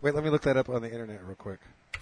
Wait, let me look that up on the internet real quick.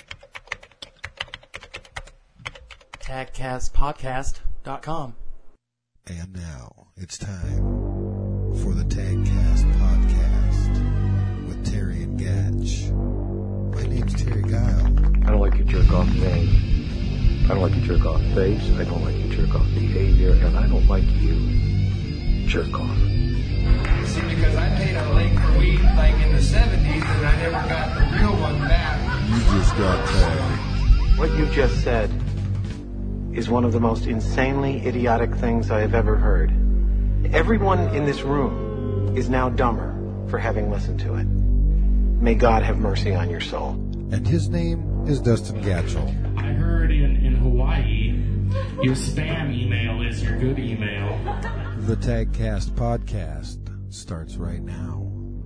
TagCastPodcast.com. And now it's time for the Tagcast Podcast with Terry and Gatch. My name's Terry Guile. I don't like your jerk-off name. I don't like your jerk-off face. I don't like your jerk-off behavior. And I don't like you, jerk-off. See, because I paid a lake for weed like in the 70s and I never got the real one back. You just got tagged. What you just said is one of the most insanely idiotic things I have ever heard. Everyone in this room is now dumber for having listened to it. May God have mercy on your soul. And his name is Dustin Gatchell. I heard in Hawaii, your spam email is your good email. The Tagcast Podcast starts right now.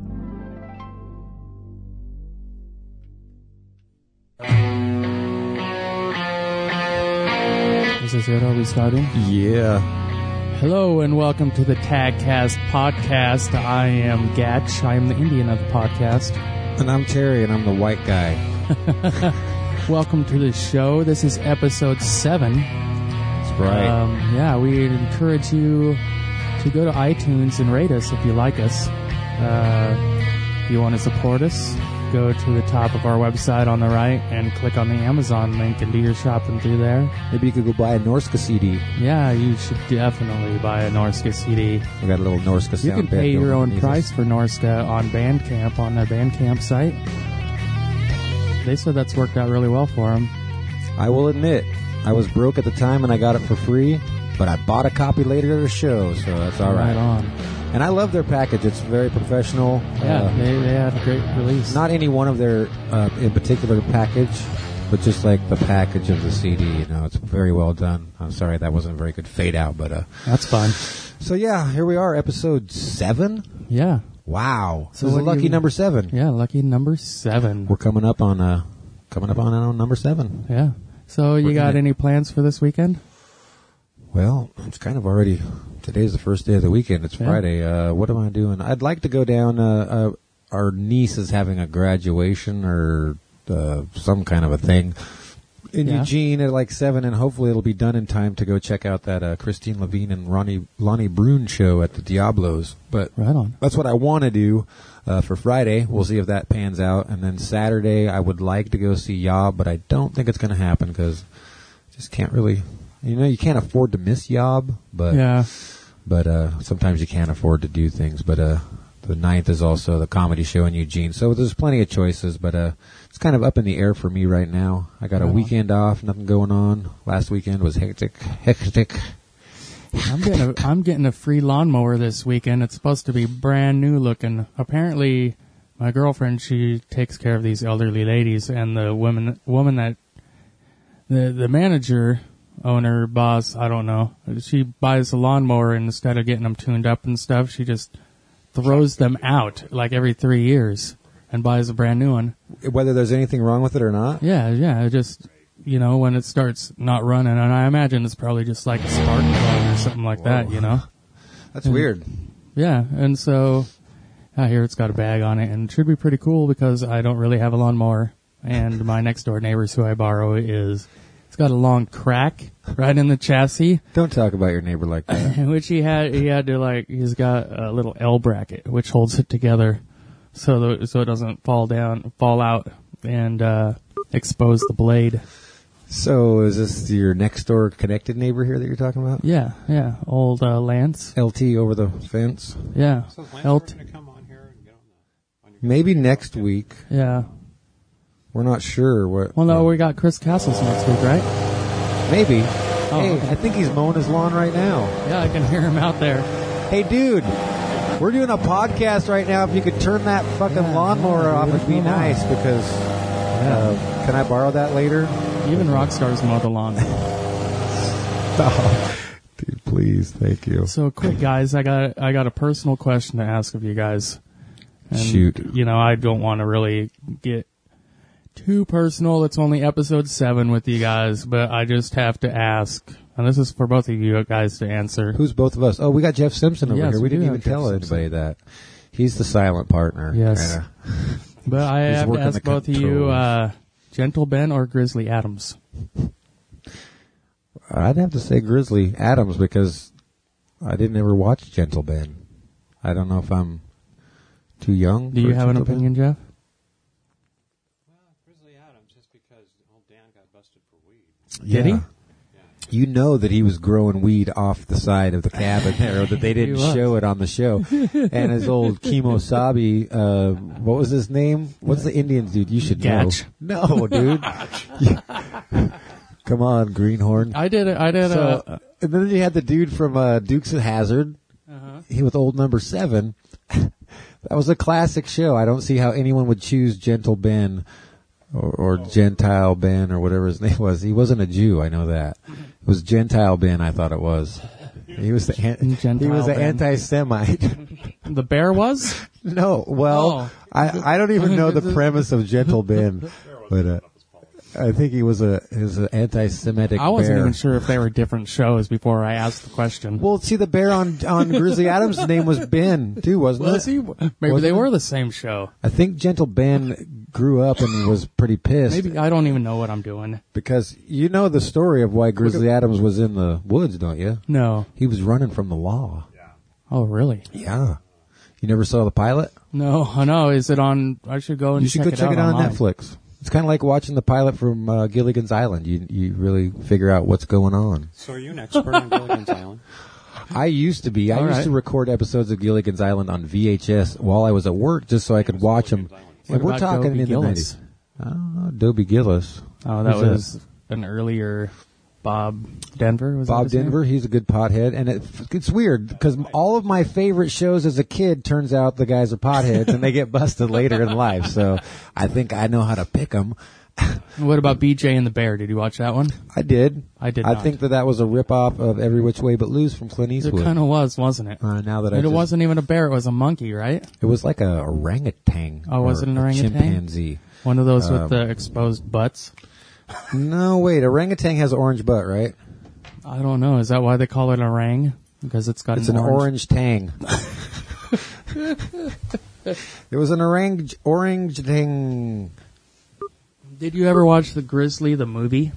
Is this it? Are we starting? Yeah. Hello and welcome to the Tagcast Podcast. I am Gatch. I am the Indian of the podcast. And I'm Terry, and I'm the white guy. Welcome to the show. This is episode 7. That's right. Yeah, we encourage you to go to iTunes and rate us if you like us. If you want to support us, go to the top of our website on the right and click on the Amazon link and do your shopping through there. Maybe you could go buy a Norska CD. Yeah, you should definitely buy a Norska CD. We got a little Norska sound. You can pay bed your own underneath price us. for Norska on Bandcamp, on their Bandcamp site. They said that's worked out really well for them. I will admit, I was broke at the time and I got it for free, but I bought a copy later to the show, so that's all right. Right on. And I love their package. It's very professional. Yeah, they had a great release. Not any one of their in particular package, but just like the package of the CD. You know, it's very well done. I'm sorry that wasn't a very good fade out, but That's fine. so yeah, here we are, episode 7. Yeah. Wow, So this is what do lucky you- number 7. Yeah, lucky number 7. We're coming up on number 7. Yeah. So you We're got in it. any plans for this weekend? Well, it's kind of already. Today's the first day of the weekend. It's Yeah. Friday. What am I doing? I'd like to go down. Our niece is having a graduation or some kind of a thing in Yeah. Eugene at like 7, and hopefully it'll be done in time to go check out that Christine Levine and Lonnie Brune show at the Diablos. But Right on. that's what I want to do for Friday. We'll see if that pans out. And then Saturday, I would like to go see Yob, but I don't think it's going to happen because just can't really. You know, you can't afford to miss Yob, but Yeah. sometimes you can't afford to do things. But the 9th is also the comedy show in Eugene, so there's plenty of choices. But it's kind of up in the air for me right now. I got a weekend off, nothing going on. Last weekend was hectic. I'm getting a free lawnmower this weekend. It's supposed to be brand new looking. Apparently, my girlfriend, she takes care of these elderly ladies, and the woman that the manager, owner, boss, I don't know. She buys a lawnmower, and instead of getting them tuned up and stuff, she just throws them out like every 3 years and buys a brand new one. Whether there's anything wrong with it or not. Yeah, just, you know, when it starts not running, and I imagine it's probably just like a spark plug or something like that, you know? That's weird. Yeah, and so I hear it's got a bag on it, and it should be pretty cool because I don't really have a lawnmower, and my next door neighbors who I borrow it's got a long crack right in the chassis, Don't talk about your neighbor like that. which he had to like, he's got a little L bracket which holds it together so it doesn't fall out and expose the blade. So is this your next door connected neighbor here that you're talking about? Yeah, old Lance. LT over the fence? Yeah, Maybe next week. yeah. We're not sure what. Well, no, we got Chris Castles next week, right? Maybe. Oh, Hey, okay. I think he's mowing his lawn right now. Yeah, I can hear him out there. Hey, dude, we're doing a podcast right now. If you could turn that fucking lawnmower off, it'd be nice because. Can I borrow that later? Even rock stars mow the lawn. Dude, please, thank you. So quick, guys, I got a personal question to ask of you guys. And, Shoot. You know, I don't want to really get too personal. It's only episode 7 with you guys, but I just have to ask, and this is for both of you guys to answer. Who's both of us? Oh, we got Jeff Simpson over Yes, here. we We do didn't have even Jeff tell Simpson. anybody that. He's the silent partner. Yes. But I He's have to working ask the both of you, controls. Gentle Ben or Grizzly Adams? I'd have to say Grizzly Adams because I didn't ever watch Gentle Ben. I don't know if I'm too young. Do for you have an Gentle Ben. opinion, Jeff? Grizzly Adams, just because old Dan got busted for weed. Did he? You know that he was growing weed off the side of the cabin there, or that they didn't He was. show it on the show. And his old Kemosabe, what was his name? What's the Indian dude? You should Gatch. know. No, dude. Come on, Greenhorn. I did. So, and then you had the dude from Dukes of Hazzard. He with old number 7. That was a classic show. I don't see how anyone would choose Gentle Ben or Gentile Ben or whatever his name was. He wasn't a Jew. I know that. It was Gentile Ben. I thought it was. He was he Gentile was an Ben. anti-Semite. The bear was? No, well, Oh. I don't even know the premise of Gentle Ben, but I think he was an anti-Semitic. I wasn't bear. even sure if they were different shows before I asked the question. Well, see, the bear on Grizzly Adams' name was Ben too, wasn't Was it? he? Maybe Wasn't they it? were the same show. I think Gentle Ben grew up and was pretty pissed. Maybe I don't even know what I'm doing. Because you know the story of why Grizzly Adams was in the woods, don't you? No. He was running from the law. Oh, really? Yeah. You never saw the pilot? No. No. Is it on? I should go and You should go check it out on online. Netflix. It's kind of like watching the pilot from Gilligan's Island. You really figure out what's going on. So are you an expert on Gilligan's Island? I used to be. I All used right. to record episodes of Gilligan's Island on VHS while I was at work just so I could watch them. What And we're about talking Dobie in Gillis? the 90s. I don't know. Dobie Gillis. Oh, that Who's that? was an earlier Bob Denver. Was that Bob his name? Denver, he's a good pothead, and it's weird because all of my favorite shows as a kid turns out the guys are potheads and they get busted later in life. So I think I know how to pick them. What about BJ and the Bear? Did you watch that one? I did. I did I not. think that was a rip-off of Every Which Way But Loose from Clint It Eastwood. kind of was, wasn't it? Now that But it wasn't even a bear; it was a monkey, right? It was like a orangutan. Oh, was or it an a orangutan? Chimpanzee. One of those with the exposed butts. No, wait. Orangutan has orange butt, right? I don't know. Is that why they call it a orang? Because it's got It's an orange tang. It was an orange tang. Did you ever watch the Grizzly, the movie?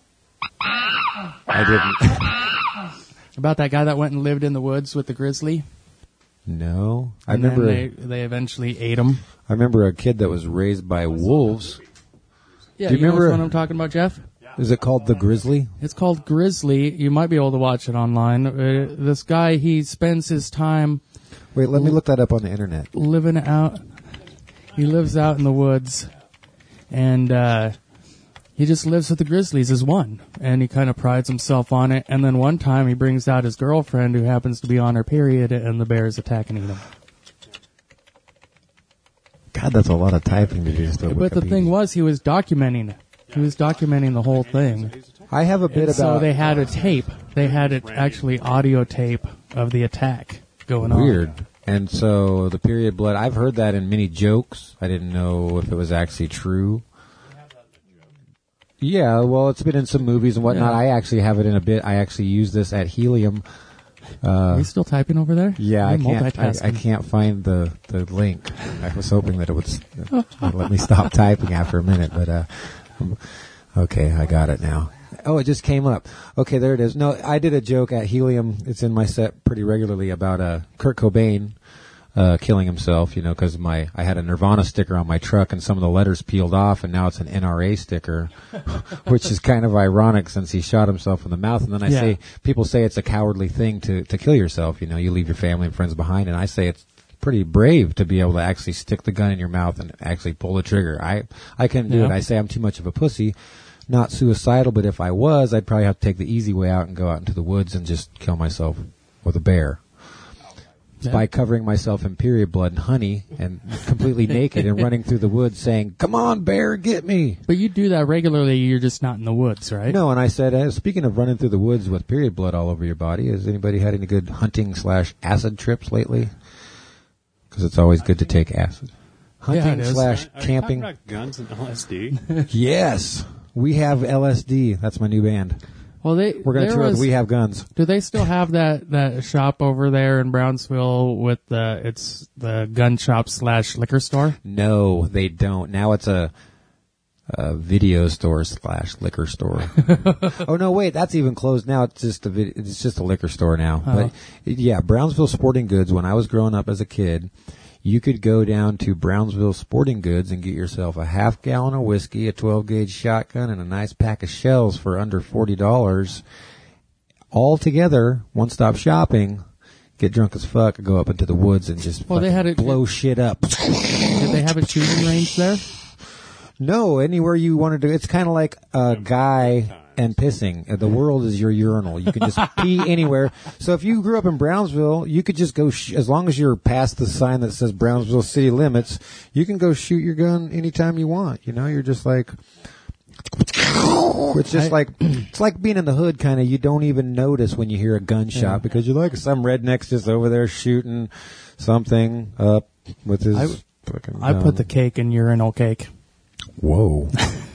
I didn't. About that guy that went and lived in the woods with the grizzly? No, I And remember. then they eventually ate him. I remember a kid that was raised by wolves. Yeah, Do you you know remember- which one I'm talking about, Jeff? Is it called The Grizzly? It's called Grizzly. You might be able to watch it online. This guy, he spends his time Wait, let me look that up on the internet. living out. He lives out in the woods, and he just lives with the grizzlies as one, and he kind of prides himself on it. And then one time, he brings out his girlfriend, who happens to be on her period, and the bears attack and eat him. God, that's a lot of typing to do. Just to But the Wikipedia. thing was, he was documenting it. He was documenting the whole thing. I have a bit And so about they had a tape. They had it actually audio tape of the attack going on. weird. And so the period blood, I've heard that in many jokes. I didn't know if it was actually true. Yeah, well, it's been in some movies and whatnot. Yeah. I actually have it in a bit. I actually use this at Helium. Are you still typing over there? Yeah, You're I multitasking. can't find the link. I was hoping that it would let me stop typing after a minute, but okay, I got it now. Oh, it just came up. Okay, there it is. No, I did a joke at Helium. It's in my set pretty regularly about Kurt Cobain killing himself. You know, because I had a Nirvana sticker on my truck, and some of the letters peeled off, and now it's an NRA sticker, which is kind of ironic since he shot himself in the mouth. And then I Yeah. say, people say it's a cowardly thing to kill yourself. You know, you leave your family and friends behind, and I say it's pretty brave to be able to actually stick the gun in your mouth and actually pull the trigger. I couldn't do Yeah. it. I say I'm too much of a pussy. Not suicidal, but if I was, I'd probably have to take the easy way out and go out into the woods and just kill myself with a bear. Yeah. By covering myself in period blood and honey and completely naked and running through the woods saying, "Come on, bear, get me." But you do that regularly. You're just not in the woods, right? No, and I said, speaking of running through the woods with period blood all over your body, has anybody had any good hunting/acid trips lately? Because it's always good to take acid. Yeah, it Hunting is. slash Are you camping. talking about guns and LSD? Yes, we have LSD. That's my new band. Well, We're going to there tour with was- We Have Guns. Do they still have that shop over there in Brownsville with it's the gun shop / liquor store? No, they don't. Now it's a video store / liquor store. Oh no, wait, that's even closed now. It's just a liquor store now. But yeah, Brownsville Sporting Goods. When I was growing up as a kid, you could go down to Brownsville Sporting Goods and get yourself a half gallon of whiskey, a 12-gauge shotgun, and a nice pack of shells for under $40. All together, one-stop shopping. Get drunk as fuck, go up into the woods and just Well, they had it- blow shit up. Did they have a shooting range there? No, anywhere you wanted to. It's kind of like a guy and pissing. The world is your urinal. You can just pee anywhere. So if you grew up in Brownsville, you could just go, as long as you're past the sign that says Brownsville city limits, you can go shoot your gun anytime you want. You know, you're just like, it's just it's like being in the hood kind of. You don't even notice when you hear a gunshot because you're like some redneck's just over there shooting something up with his fucking I gun. put the cake in urinal cake. Whoa.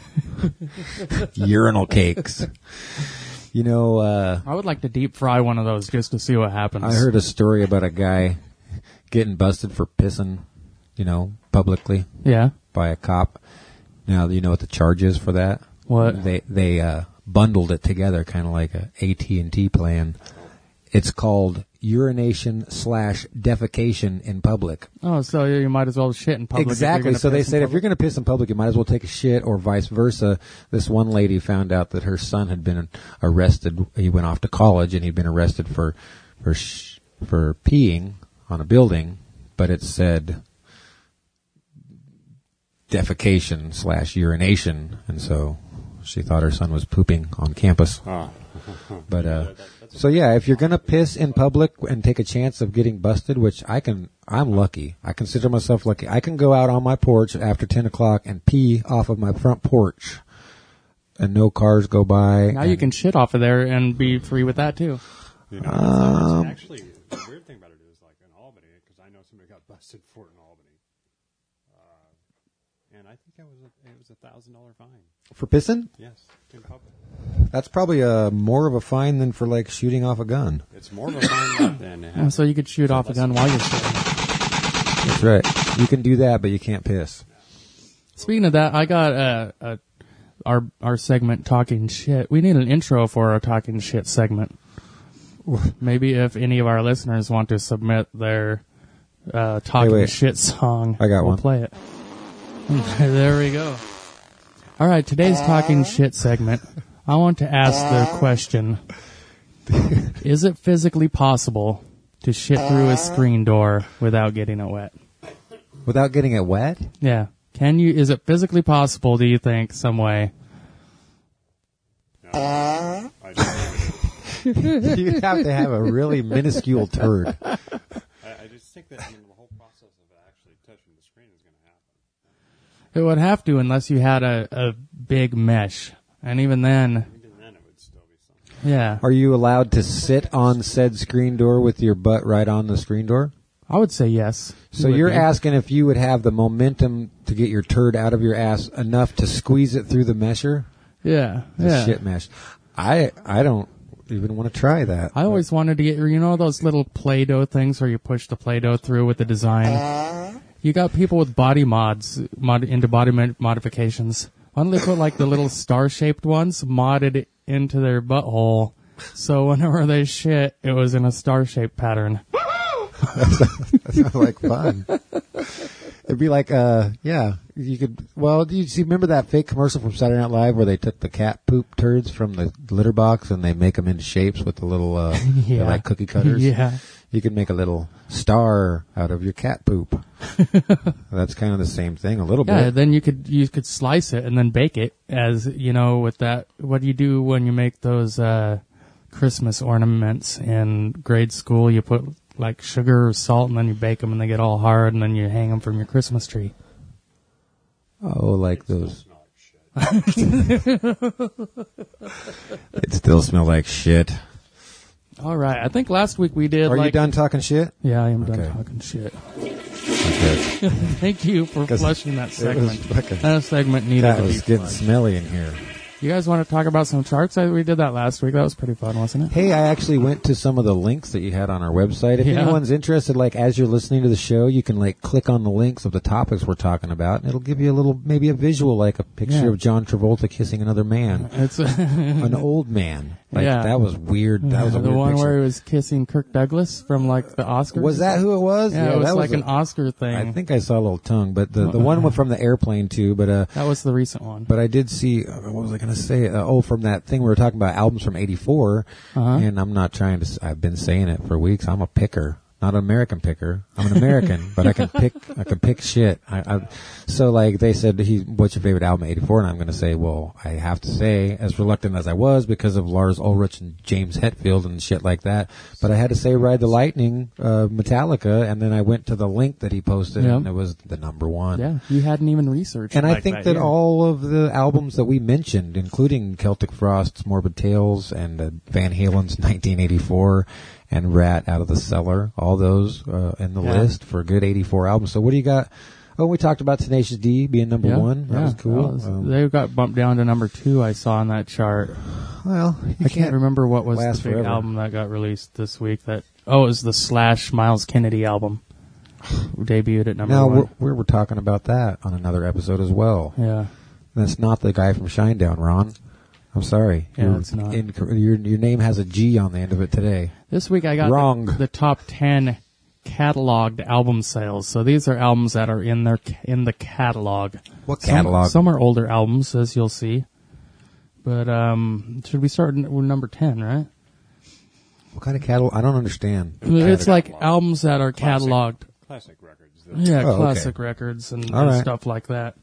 Urinal cakes. You know, I would like to deep fry one of those just to see what happens. I heard a story about a guy getting busted for pissing, publicly Yeah. by a cop. Now, you know what the charge is for that? What? They bundled it together, kind of like a AT&T plan. It's called urination / defecation in public. Oh, so you might as well shit in public. if you're Exactly. gonna So they piss in said if public. you're going to piss in public, you might as well take a shit, or vice versa. This one lady found out that her son had been arrested. He went off to college and he'd been arrested for peeing on a building, but it said defecation / urination, and so she thought her son was pooping on campus. But so yeah, if you're gonna piss in public and take a chance of getting busted, which I'm lucky. I consider myself lucky. I can go out on my porch after 10 o'clock and pee off of my front porch, and no cars go by. Now you can shit off of there and be free with that too. Actually, the weird thing about it is, like in Albany, because I know somebody got busted for it in Albany, and I think it was a $1,000 fine. For pissing. Yes, in public. That's probably more of a fine than for like shooting off a gun. It's more of a fine than Oh, so you could shoot off a gun while you're shitting. That's right. You can do that, but you can't piss. Speaking of that, I got our segment Talking Shit. We need an intro for our Talking Shit segment. Maybe if any of our listeners want to submit their Talking wait. Shit song, I got we'll one. play it. There we go. All right, today's Talking Shit segment. I want to ask the question: is it physically possible to shit through a screen door without getting it wet? Without getting it wet? Yeah. Can you? Is it physically possible? Do you think some way? I You'd have to have a really minuscule turd. just think that the whole process of actually touching the screen is going to happen. It would have to, unless you had a big mesh, and even then, Even then, it would still be something. yeah, Are you allowed to sit on said screen door with your butt right on the screen door? I would say yes. So You would you're be. asking if you would have the momentum to get your turd out of your ass enough to squeeze it through the mesher? Yeah, The yeah. shit mesh. I don't even want to try that. I always wanted to get, those little Play-Doh things where you push the Play-Doh through with the design. You got people with body into body modifications. Why don't they put like the little star-shaped ones modded into their butthole, so whenever they shit, it was in a star-shaped pattern. That sounds like fun. It'd be like, you could, do you remember that fake commercial from Saturday Night Live where they took the cat poop turds from the litter box and they make them into shapes with the little, they're like cookie cutters? Yeah. You could make a little star out of your cat poop. That's kind of the same thing, a little Yeah, bit. then you could slice it and then bake it as, with that. What do you do when you make those Christmas ornaments in grade school? You put like sugar or salt and then you bake them and they get all hard and then you hang them from your Christmas tree. Oh, like those. It still smells like shit. All right. I think last week we did Are you like... done talking shit? Yeah, I am done Okay. talking shit. Okay. Thank you for 'Cause flushing that it was segment. fucking- That segment needed That to be was getting flushed. smelly in here. You guys want to talk about some charts? We did that last week. That was pretty fun, wasn't it? Hey, I actually went to some of the links that you had on our website. If anyone's interested, like as you're listening to the show, you can like click on the links of the topics we're talking about, and it'll give you a little, maybe a visual, like a picture of John Travolta kissing another man. It's an old man. Like, that was weird. That was a the weird one picture. where he was kissing Kirk Douglas from like the Oscars. Was that who it was? Yeah, it was that like was an Oscar thing. I think I saw a little tongue, but the one from the airplane too. But that was the recent one. But I did see. What was I going to say? From that thing we were talking about, albums from '84. And I'm not trying to. I've been saying it for weeks. I'm a picker. Not an American picker. I'm an American, but I can pick shit. So like they said, what's your favorite album, '84? And I'm going to say, well, I have to say, as reluctant as I was because of Lars Ulrich and James Hetfield and shit like that, but I had to say Ride the Lightning, Metallica, and then I went to the link that he posted, and it was the number one. Yeah, you hadn't even researched. And like I think that all of the albums that we mentioned, including Celtic Frost's Morbid Tales and Van Halen's 1984, and Rat Out of the Cellar, all those in the list for a good 84 albums. So what do you got? Oh, we talked about Tenacious D being number one. That was cool. They got bumped down to number 2, I saw on that chart. Well, I can't remember what was the big album that got released this week. It was the Slash Miles Kennedy album. Debuted at number 1. Now, we're talking about that on another episode as well. Yeah. That's not the guy from Shinedown, Ron. I'm sorry. Yeah, it's not. Your name has a G on the end of it today. This week I got the top 10 cataloged album sales. So these are albums that are in the catalog. What catalog? Some are older albums, as you'll see. But should we start with number 10, right? What kind of catalog? I don't understand. It's like albums that are cataloged. Classic records. Classic records and stuff like that.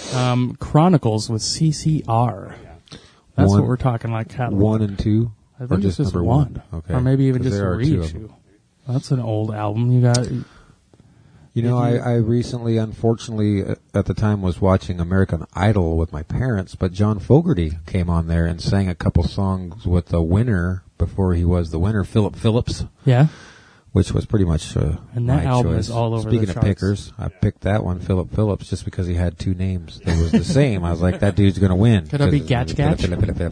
Chronicles with CCR. That's what we're talking like catalog. 1 and 2? I think it's just one. Okay. Or maybe even just a reissue. That's an old album. You got. You know, I recently, unfortunately, at the time was watching American Idol with my parents, but John Fogerty came on there and sang a couple songs with the winner before he was the winner, Philip Phillips. Yeah. Which was pretty much and that my album choice. is all over Speaking the of charts. pickers, I picked that one, Philip Phillips, just because he had 2 names. They was the same. I was like, that dude's going to win. Could it be Gatch Gatch?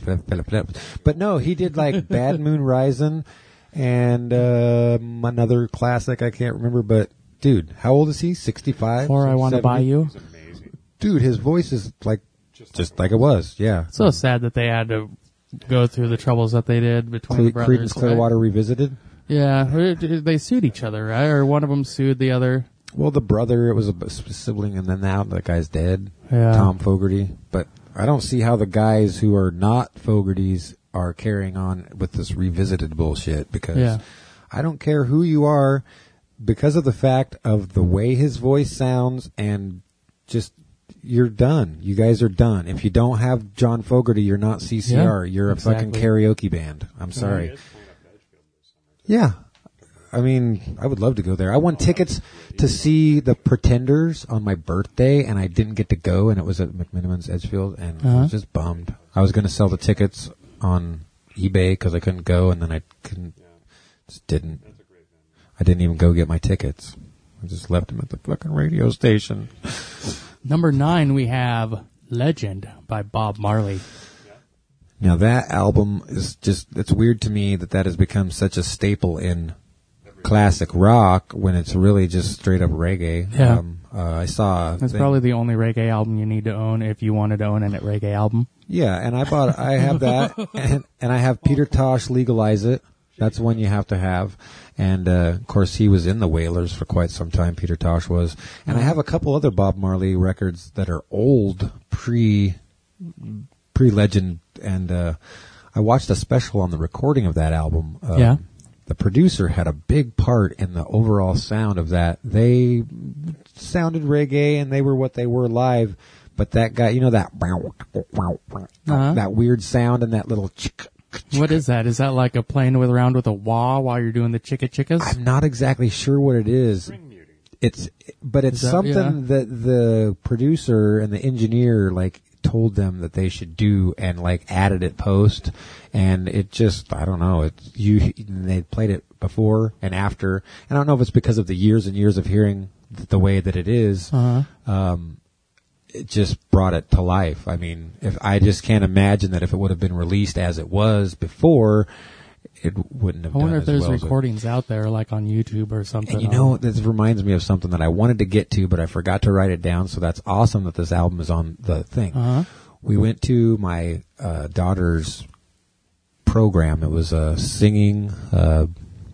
But no, he did like Bad Moon Rising and another classic I can't remember. But dude, how old is he? 65? Or I Want to Buy You? Dude, his voice is like just like it was. Yeah. So sad that they had to go through the troubles that they did between the brothers. Creedence Clearwater Revisited. Yeah, they sued each other, right? Or one of them sued the other. Well, the brother, it was a sibling, and then now the guy's dead. Yeah. Tom Fogerty. But I don't see how the guys who are not Fogertys are carrying on with this revisited bullshit, because I don't care who you are, because of the fact of the way his voice sounds, and just, you're done. You guys are done. If you don't have John Fogerty, you're not CCR. You're a fucking karaoke band. I'm sorry. Yeah. I mean, I would love to go there. I won tickets to see the Pretenders on my birthday, and I didn't get to go, and it was at McMiniman's Edgefield, and I was just bummed. I was going to sell the tickets on eBay because I couldn't go, and then I just didn't. I didn't even go get my tickets. I just left them at the fucking radio station. Number 9, we have Legend by Bob Marley. Now that album is just, it's weird to me that has become such a staple in classic rock when it's really just straight up reggae. Yeah. I saw... It's probably the only reggae album you need to own if you wanted to own a reggae album. Yeah, and I have that, and I have Peter Tosh Legalize It. That's one you have to have. And, of course, he was in the Wailers for quite some time, Peter Tosh was. And I have a couple other Bob Marley records that are old, pre-Legend, and I watched a special on the recording of that album. The producer had a big part in the overall sound of that. They sounded reggae, and they were what they were live, but that guy, you know, that weird sound and that little What is that? Is that like a playing around with a wah while you're doing the chicka chickas? I'm not exactly sure what it is. It's something that the producer and the engineer like told them that they should do and like added it post, and it just, I don't know, they played it before and after, and I don't know if it's because of the years and years of hearing the way that it is. it just brought it to life. I mean, if I just can't imagine that if it would have been released as it was before, it wouldn't have I wonder done if as there's well as it- recordings out there, like on YouTube or something. And you know, this reminds me of something that I wanted to get to, but I forgot to write it down. So that's awesome that this album is on the thing. Uh-huh. We went to my daughter's program. It was singing, the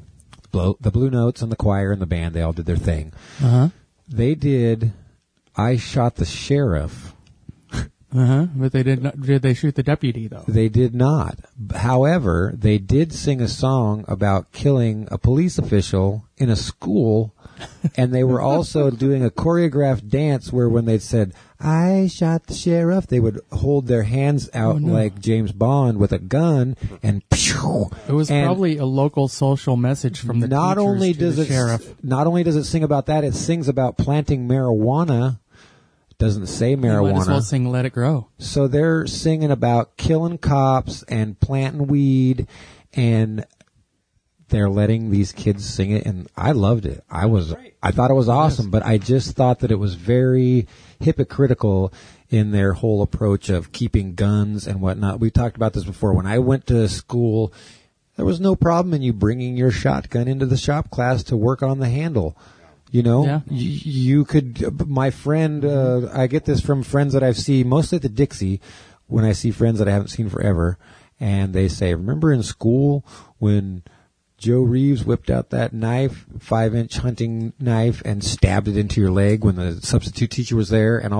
Blue Notes and the choir and the band. They all did their thing. Uh-huh. They did I Shot the Sheriff. Uh-huh. But they did not, did they shoot the deputy, though? They did not. However, they did sing a song about killing a police official in a school, and they were also doing a choreographed dance where when they said, I shot the sheriff, they would hold their hands out like James Bond with a gun, and pew! It was And probably a local social message from the not teachers only to does the it sheriff. not only does it sing about that, it sings about planting marijuana. It doesn't say They might as well marijuana. sing Let It Grow. So they're singing about killing cops and planting weed, and they're letting these kids sing it, and I loved it. I thought it was awesome, but I just thought that it was very hypocritical in their whole approach of keeping guns and whatnot. We talked about this before. When I went to school, there was no problem in you bringing your shotgun into the shop class to work on the handle. You know, Yeah. you could, my friend, I get this from friends that I've seen, mostly at the Dixie, when I see friends that I haven't seen forever, and they say, remember in school when Joe Reeves whipped out that knife, 5-inch hunting knife, and stabbed it into your leg when the substitute teacher was there, and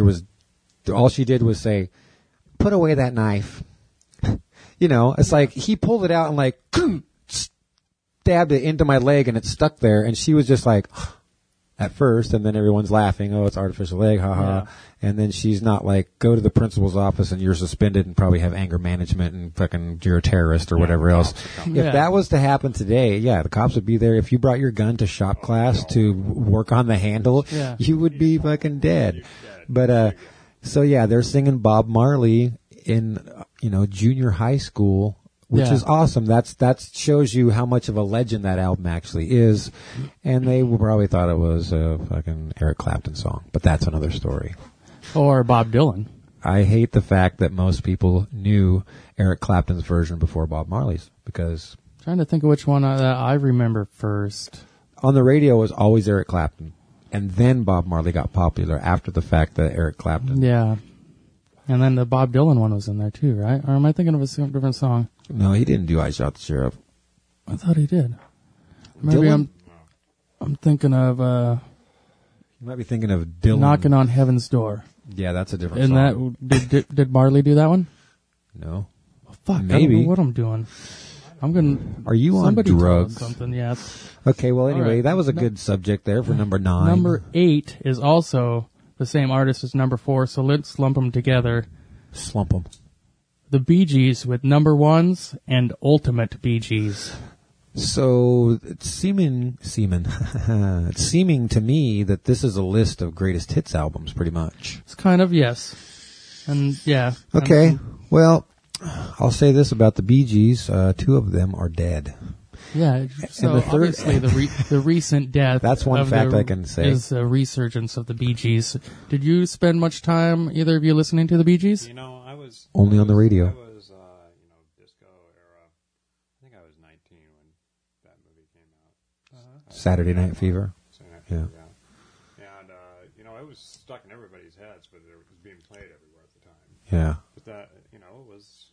all she did was say, put away that knife. You know, it's like, he pulled it out and like, stabbed it into my leg and it stuck there, and she was just like, at first, and then everyone's laughing, oh, it's artificial leg, haha. Yeah. And then she's not like, go to the principal's office and you're suspended and probably have anger management and fucking you're a terrorist or whatever else. Yeah. If that was to happen today, yeah, the cops would be there. If you brought your gun to shop class to work on the handle, Yeah. you would be fucking dead. But, so yeah, they're singing Bob Marley in, junior high school, which Yeah. is awesome. That shows you how much of a legend that album actually is. And they probably thought it was a fucking Eric Clapton song, but that's another story. Or Bob Dylan. I hate the fact that most people knew Eric Clapton's version before Bob Marley's, because Trying to think of which one that I remember first. on the radio it was always Eric Clapton. And then Bob Marley got popular after the fact that Eric Clapton. Yeah. And then the Bob Dylan one was in there too, right? Or am I thinking of a different song? No, he didn't do I Shot the Sheriff. I thought he did. Maybe Dylan? I'm thinking of You might be thinking of Dylan. Knocking on Heaven's Door. Yeah, that's a different And song. that did Marley do that one? No. Oh, fuck, I Maybe. don't know what I'm doing. I'm gonna. Are you on somebody tell us drugs? Something, yeah. Okay, well, anyway, right. that was a good subject there for number 9. Number 8 is also the same artist as number 4, so let's lump them together. Slump them. The Bee Gees with number 1s and Ultimate Bee Gees. So it's seeming it's seeming to me that this is a list of greatest hits albums, pretty much. It's kind of, yes. And, yeah. Okay, well, I'll say this about the Bee Gees. 2 of them are dead. Yeah, so the third- obviously the recent death. That's one of fact the- I can say. Is a resurgence of the Bee Gees. Did you spend much time, either of you, listening to the Bee Gees? You know, I was Only on the radio. I was, disco era. I think I was 19 when that movie came out. Saturday Night Fever. Yeah. And it was stuck in everybody's heads, but it was being played everywhere at the time. Yeah. But that, it was,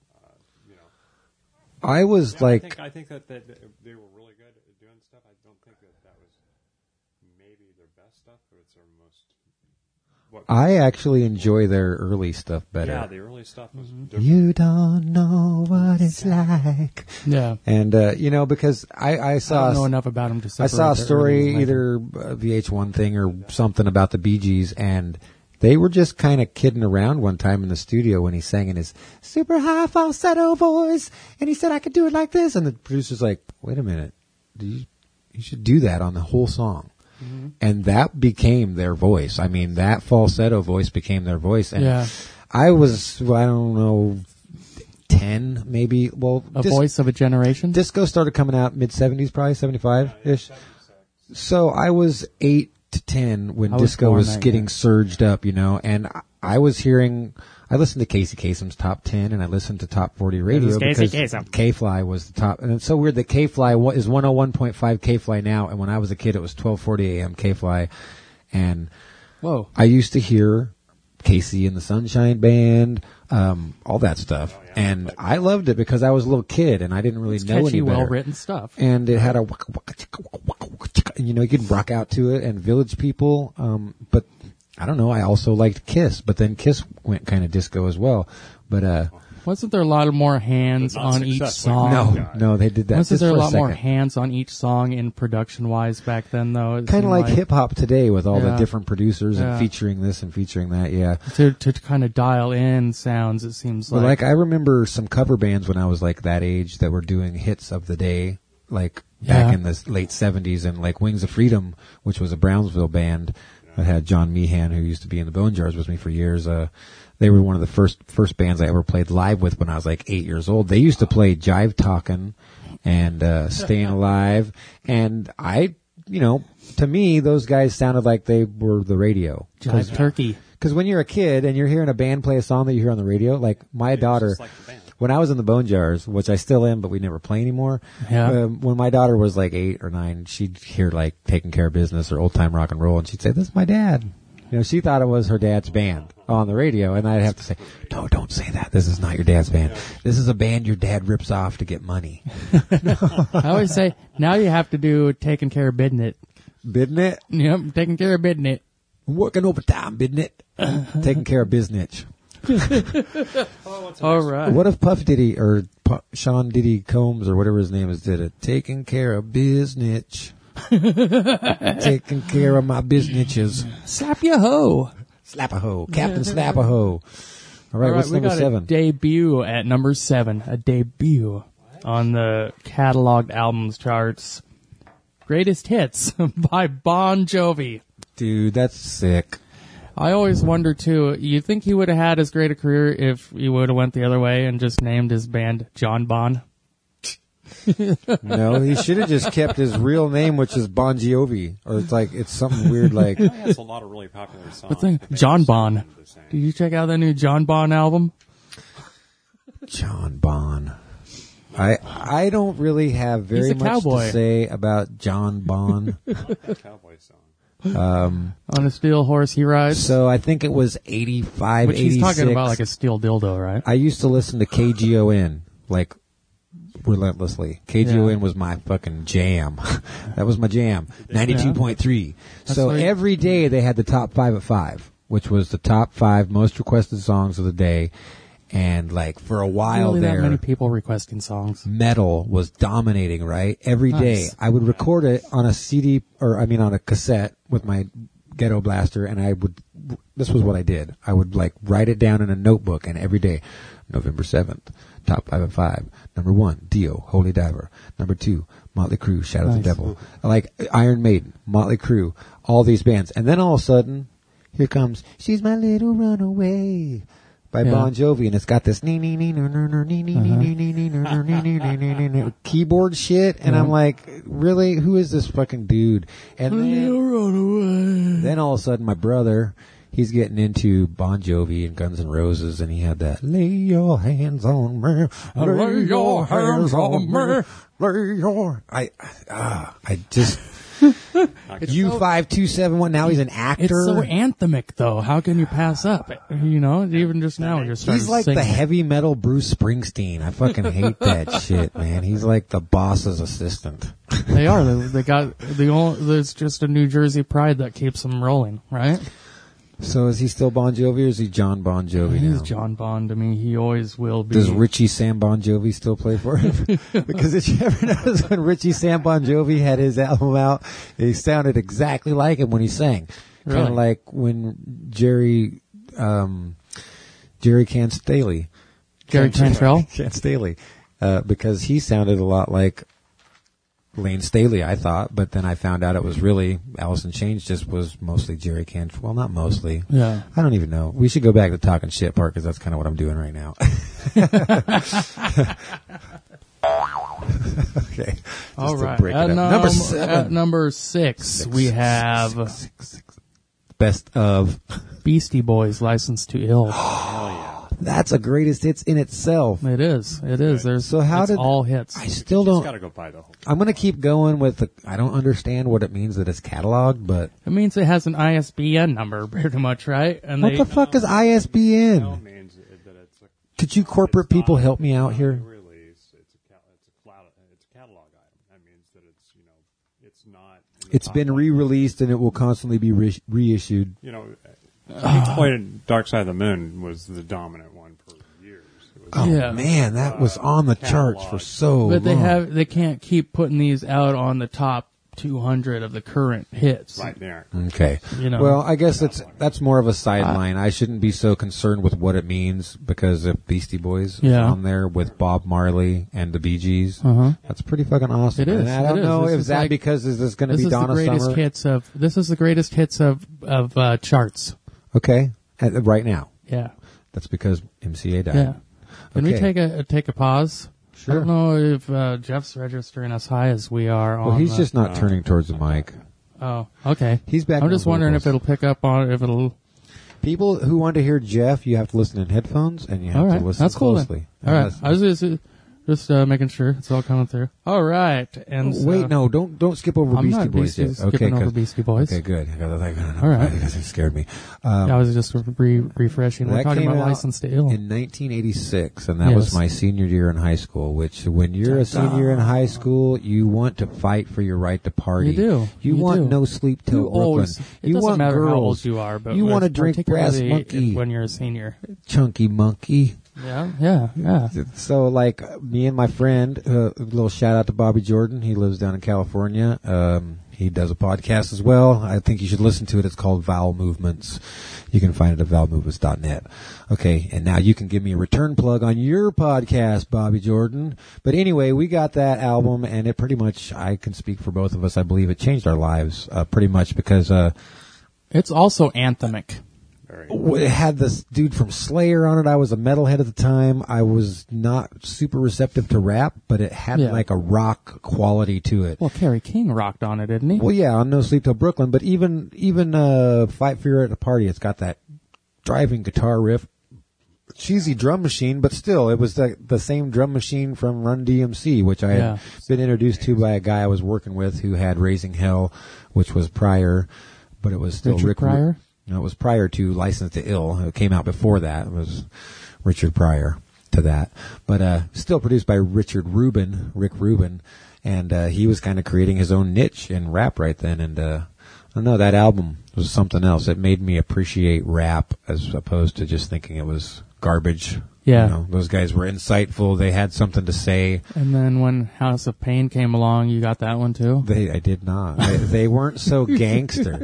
I was yeah, like, I think that they were really good at doing stuff. I don't think that was maybe their best stuff, but it's their most. I actually enjoy their early stuff better. Yeah, the early stuff was different. You don't know what it's like. Yeah. And, because I I saw don't know enough about them to I separate saw a the story, early and either a VH1 thing or something about the Bee Gees, and they were just kind of kidding around one time in the studio when he sang in his super high falsetto voice, and he said, I could do it like this, and the producer's like, wait a minute, you should do that on the whole song. Mm-hmm. And that became their voice. I mean, that falsetto voice became their voice. And Yeah. I was, I don't know, 10 maybe. Well, A voice of a generation? disco started coming out mid-70s, probably 75-ish. So I was 8 to 10 when I was disco born was that getting year. surged up, and I listened to Casey Kasem's top 10 and I listened to top 40 radio This is Casey because Kasem. K-Fly was the top. And it's so weird that K-Fly is 101.5 K-Fly now. And when I was a kid, it was 1240 AM K-Fly. And Whoa. I used to hear Casey and the Sunshine Band, all that stuff. And I loved it because I was a little kid and I didn't really It's know any catchy, better. well-written stuff. And it had a, you could rock out to it, and Village People. But I don't know. I also liked Kiss, but then Kiss went kind of disco as well. But Wasn't there a lot of more hands But not on each successfully. song? no, they did that. Wasn't just there a for lot more second. hands on each song in production-wise back then, though? It Kind of seemed like hip hop today with all the Yeah. different producers Yeah. and featuring this and featuring that. Yeah. to kind of dial in sounds. It seems But like I remember some cover bands when I was like that age that were doing hits of the day, like back Yeah. in the late 70s, and like Wings of Freedom, which was a Brownsville band that had John Meehan, who used to be in the Bone Jars with me for years. They were one of the first bands I ever played live with when I was like 8 years old. They used to play Jive Talkin' and Staying Alive, and to me, those guys sounded like they were the radio. Jive Turkey. Because when you're a kid and you're hearing a band play a song that you hear on the radio, like my daughter, just like the band. when I was in the Bone Jars, which I still am, but we never play anymore. Yeah. When my daughter was like 8 or 9, she'd hear like Taking Care of Business or Old Time Rock and Roll, and she'd say, "This is my dad." She thought it was her dad's band on the radio, and I'd have to say, "No, don't say that. This is not your dad's band. This is a band your dad rips off to get money." I always say, now you have to do Taking Care of Business. Bidn't it? Yep, Taking Care of Business. Working overtime, bidn't it? Taking care of business. All right. What if Puff Diddy or Sean Diddy Combs or whatever his name is did it? Taking care of business. Taking care of my businesses. Slap your hoe. Slap-a-ho. Captain Slap-a-ho. All right, All right, what's we number got 7? a debut at number 7. A debut on the cataloged albums charts. Greatest Hits by Bon Jovi. Dude, that's sick. I always wonder, too, you think he would have had as great a career if he would have went the other way and just named his band John Bon? No, he should have just kept his real name, which is Bon Jovi. Or it's something weird like... He has a lot of really popular songs. But then, but they John just Bon. sound the same. Did you check out that new John Bon album? John Bon. I don't really have very He's a much cowboy. to say about John Bon. Cowboy song. On a steel horse he rides. So I think it was 85, Which 86. he's talking about like a steel dildo, right? I used to listen to KGON, like, relentlessly. KGON was my fucking jam. That was my jam. 92.3. So what- every day they had the top 5 at 5, which was the top 5 most requested songs of the day. And like for a while Really that there, many people requesting songs. metal was dominating, right? Every day. Nice. I would record it on a CD, on a cassette with my ghetto blaster, and this was what I did. I would like write it down in a notebook, and every day, November 7th, top 5 at 5. Number 1, Dio, Holy Diver. Number 2, Motley Crue, Shadow of the Nice. Devil. Like Iron Maiden, Motley Crue, all these bands. And then all of a sudden, here comes She's My Little Runaway by Yeah. Bon Jovi, and it's got this keyboard shit, and I'm like, really, who is this fucking dude? And then all of a sudden, my brother, he's getting into Bon Jovi and Guns N' Roses, and he had that "Lay your hands on me, lay your hands on me, lay your." I just. U5271. Now he's an actor. It's so anthemic, though. How can you pass up? Even just now, you're starting He's like to sing. the heavy metal Bruce Springsteen. I fucking hate that shit, man. He's like the boss's assistant. They are. They got there's just a New Jersey pride that keeps them rolling, right? So is he still Bon Jovi or is he John Bon Jovi He's now? John Bon to me. He always will be. Does Richie Sam Bon Jovi still play for him? Because did you ever notice when Richie Sam Bon Jovi had his album out, he sounded exactly like him when he sang. Kind Really? of like when Jerry Cantrell. Jerry Cantrell? Staley. Because he sounded a lot like Lane Staley, I thought, but then I found out it was really Alice in Chains just was mostly Jerry Cantrell. Well, not mostly. Yeah. I don't even know. We should go back to talking shit part because that's kind of what I'm doing right now. Okay. All Just to right. break it up. Number 7. At number 6, we have Six. Best of. Beastie Boys, License to Ill. That's a greatest hits in itself. It is. There's So how it's did all hits. I still Just don't. got to go buy the whole. I'm going to keep going with the. I don't understand what it means that it's cataloged, but It means it has an ISBN number, pretty much, right? And what the fuck is That ISBN? means that it's a Could you corporate it's people not help me out a here? Release. It's a catalog item. That means that it's it's not. in the It's top been 100. re-released and it will constantly be reissued. Pink Floyd Dark Side of the Moon was the dominant one for years. It was Oh Yeah. man, that was on the charts for catalog. so But long. they can't keep putting these out on the top 200 of the current hits. right there. Okay. You know. Well, I guess that's more of a sideline. I shouldn't be so concerned with what it means because if Beastie Boys is Yeah. on there with Bob Marley and the Bee Gees, Uh-huh. that's pretty fucking awesome. It is. And I don't It is. know This if is that like- because is this going to This be is the Donna greatest Summer? hits of. This is the greatest hits of charts. Okay. Right now. Yeah. That's because MCA died. Yeah. Can we Okay. take a pause? Sure. I don't know if Jeff's registering as high as we are. Well, on he's the- just not turning towards the mic. Oh, okay. He's back I'm on just wondering vocals. if it'll pick up on if it'll. People who want to hear Jeff, you have to listen in headphones and you have All right, to listen that's cool. closely. Then. All right, Unless- I was just making sure it's all coming through. All right, and Wait, no, don't skip over I'm Beastie not Boys yet. skipping over 'cause- Beastie Boys. Okay, good. All right. Because it scared me. I was just refreshing. We're That talking came about out License to Ill. in 1986, and that Yes. was my senior year in high school. Which, when you're a senior in high school, you want to fight for your right to party. You do. You You want do. no sleep till You Brooklyn. always, it you doesn't want matter girls. how old you are, but you want to drink Brass particularly Monkey, when you're a senior. Chunky Monkey. Yeah. So, like, me and my friend, a little shout out to Bobby Jordan. He lives down in California. He does a podcast as well. I think you should listen to it. It's called Vowel Movements. You can find it at vowelmovements.net. Okay, and now you can give me a return plug on your podcast, Bobby Jordan. But anyway, we got that album, and it pretty much, I can speak for both of us, I believe it changed our lives pretty much because It's also anthemic. it had this dude from Slayer on it. I was a metalhead at the time. I was not super receptive to rap, but it had Yeah. like a rock quality to it. Well, Kerry King rocked on it, didn't he? Well, yeah, on No Sleep Till Brooklyn, but even Fight for Your at a Party, it's got that driving guitar riff, cheesy drum machine, but still, it was the same drum machine from Run DMC, which I had been introduced to by a guy I was working with who had Raising Hell, which was prior, but it was still Richard Pryor? No, it was prior to License to Ill. It came out before that. It was Richard Pryor to that. But still produced by Rick Rubin. And he was kind of creating his own niche in rap right then. And I don't know, that album was something else. It made me appreciate rap as opposed to just thinking it was garbage. Yeah. You know, those guys were insightful. They had something to say. And then when House of Pain came along, you got that one too? I did not. They weren't so gangster.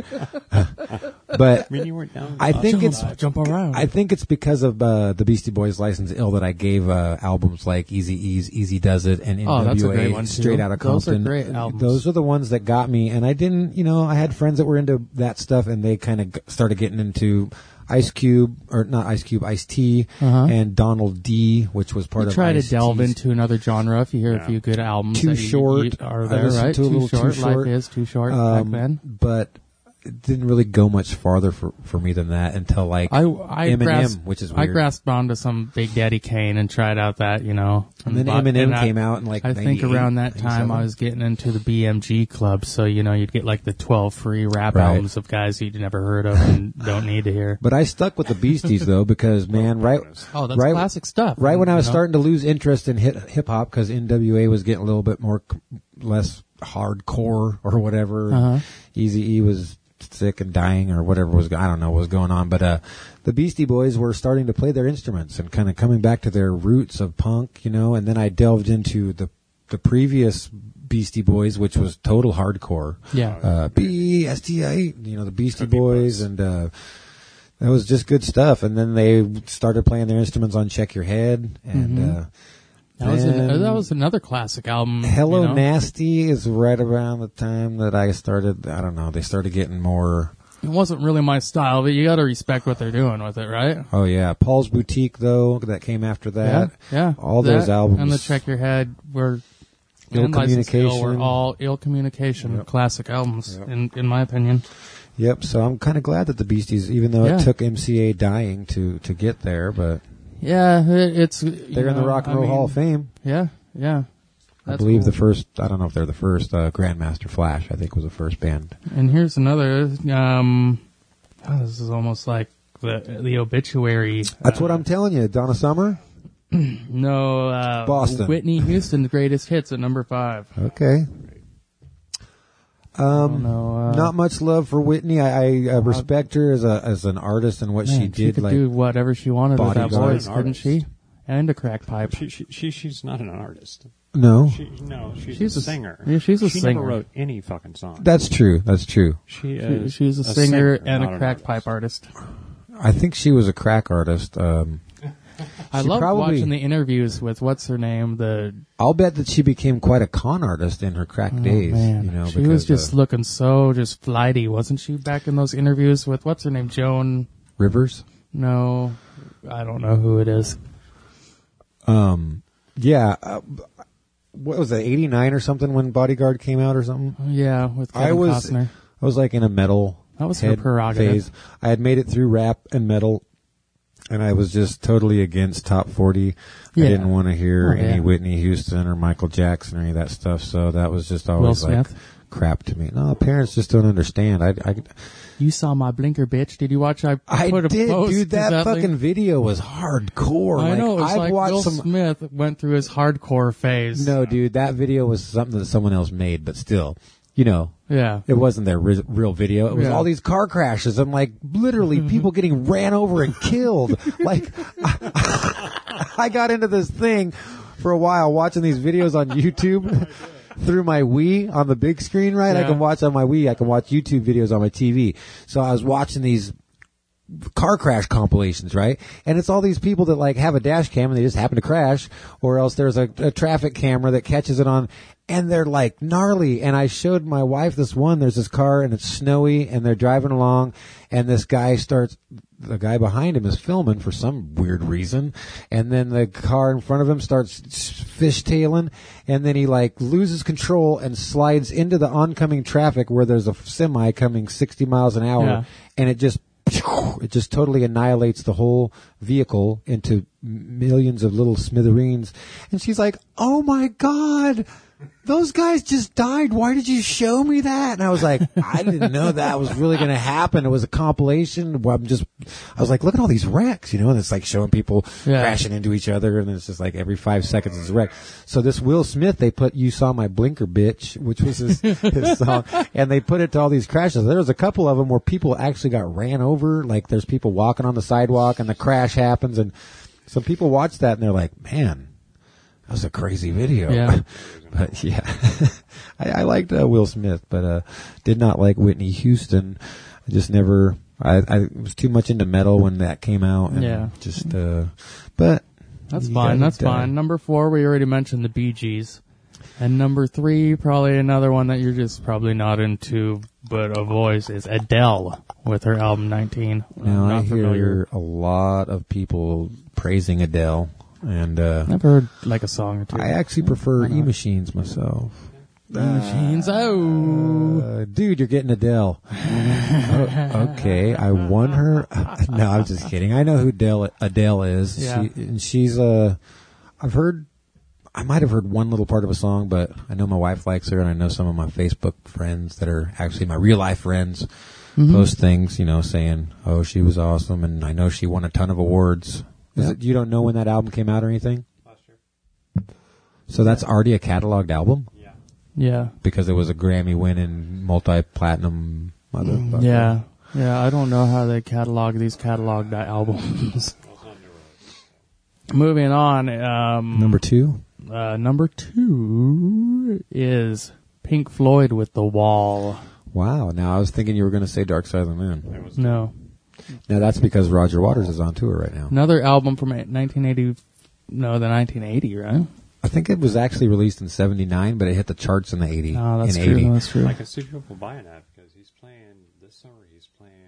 But I mean, you weren't down. I think Jump around. I think it's because of the Beastie Boys' License to Ill that I gave albums like Eazy-E's Easy Does It and NWA, Oh, that's a great one, too. Straight Outta Those are Compton. great albums. Those are the ones that got me, and I didn't, I had friends that were into that stuff, and they kind of started getting into Ice-T, and Donald D, which was part You of try to Ice-T's. delve into another genre if you hear a few good albums. Too that Short. you are I there, listened right? to a little Too Short. Life is Too Short back then. But it didn't really go much farther for me than that until like I Eminem, grasped, which is I weird. grasped onto some Big Daddy Kane and tried out that, And then Eminem came out in like I think 98, around that time 97. I was getting into the BMG club, so you'd get like the 12 free rap Right. albums of guys you'd never heard of and don't need to hear. But I stuck with the Beasties though because man, right Oh, that's right, classic stuff. Right when I was starting to lose interest in hip hop because NWA was getting a little bit less hardcore or whatever. Uh-huh. Eazy-E was sick and dying or whatever I don't know what was going on, but the Beastie Boys were starting to play their instruments and kind of coming back to their roots of punk, and then I delved into the previous Beastie Boys, which was total hardcore. Yeah. B-S-T-I, the Beastie Boys, and that was just good stuff. And then they started playing their instruments on Check Your Head, and that was another classic album. Hello you know? Nasty is right around the time that I started. I don't know. They started getting more. It wasn't really my style, but you got to respect what they're doing with it, right? Oh yeah, Paul's Boutique though, that came after that. Yeah. All those albums. And the Check Your Head were Ill and License to Ill Communication. were all Ill Communication classic albums, in my opinion. Yep. So I'm kind of glad that the Beasties, even though Yeah. it took MCA dying to get there, but Yeah, it's they're in the Rock and Roll Hall of Fame. Yeah, yeah. I That's believe cool. the first. I don't know if they're the first. Grandmaster Flash, I think, was the first band. And here's another. This is almost like the obituary. That's what I'm telling you, Donna Summer. No, Boston. Whitney Houston's greatest hits at number 5. Okay. No, Not much love for Whitney. I respect her as an artist and what she man, did. She could do whatever she wanted with that Bodyguard. voice, couldn't she? And a crack pipe. She's not an artist. No, She's a singer. Yeah, she's a she singer. never wrote any fucking song. that's true. That's true. She's a singer and a not an crack artist. pipe artist. I think she was a crack artist. I She love probably- watching the interviews with what's her name, the I'll bet that she became quite a con artist in her crack days. man. You know, she was because, just looking so just flighty, wasn't she? Back in those interviews with what's her name, Joan? Rivers. No, I don't know who it is. Yeah. What was that? 89 or something when Bodyguard came out or something. Yeah, with Kevin I was Costner. like in a metal. That was her head prerogative. phase. I had made it through rap and metal, and I was just totally against top 40. Yeah. I didn't want to hear Oh, any yeah. Whitney Houston or Michael Jackson or any of that stuff. So that was just always Will like Smith? crap to me. No, parents just don't understand. You saw my blinker, bitch. Did you watch? I put a did, post. dude. That link? fucking video was hardcore. I know. It was I've like watched Will some. Smith went through his hardcore phase. No, dude, that video was something that someone else made, but still, you know, Yeah. it wasn't their real video. It was Yeah. all these car crashes and like literally people getting ran over and killed. Like, I got into this thing for a while watching these videos on YouTube through my Wii on the big screen, right? I Yeah. can watch on my Wii. I can watch YouTube videos on my TV. So I was watching these car crash compilations, right? And it's all these people that like have a dash cam and they just happen to crash, or else there's a traffic camera that catches it on, and they're like gnarly. And I showed my wife this one. There's this car and it's snowy and they're driving along, and this guy the guy behind him is filming for some weird reason, and then the car in front of him starts fishtailing, and then he like loses control and slides into the oncoming traffic where there's a semi coming 60 miles an hour, Yeah. and it just totally annihilates the whole vehicle into millions of little smithereens. And she's like, "Oh my God, those guys just died. Why did you show me that?" And I was like, I didn't know that was really going to happen. It was a compilation. I was like, look at all these wrecks, you know, and it's like showing people Yeah. crashing into each other. And it's just like every 5 seconds is a wreck. So this Will Smith, they put "You Saw My Blinker, Bitch," which was his song. And they put it to all these crashes. There was a couple of them where people actually got ran over. Like there's people walking on the sidewalk and the crash happens. And some people watch that and they're like, man, that was a crazy video. Yeah. But yeah, I liked Will Smith, but did not like Whitney Houston. I just never. I was too much into metal when that came out. And Yeah. Just. But That's you fine. gotta That's die. fine. Number 4, we already mentioned the Bee Gees. And number 3, probably another one that you're just probably not into, but a voice, is Adele with her album 19. Now I'm I not hear familiar. a lot of people praising Adele, and I've heard like a song or two. I actually prefer E-Machines myself. Machines. Oh. Dude, you're getting Adele. Oh, okay, I won her. No, I'm just kidding. I know who Adele is. Yeah. She's I might have heard one little part of a song, but I know my wife likes her, and I know some of my Facebook friends that are actually my real life friends post things, you know, saying, "Oh, she was awesome," and I know she won a ton of awards. You don't know when that album came out or anything? Last year. So that's already a cataloged album? Yeah. Yeah. Because it was a Grammy-winning, multi-platinum motherfucker. Yeah. Yeah, I don't know how they catalog these cataloged albums. Well, it's not new. Moving on. Number 2? Number 2 is Pink Floyd with The Wall. Wow. Now, I was thinking you were going to say Dark Side of the Moon. It was No. Now, that's because Roger Waters is on tour right now. Another album from 1980. No, the 1980, right? I think it was actually released in 79, but it hit the charts in the 80. Oh, that's in true. 80. That's true. I can see people buying that because he's playing this summer. He's playing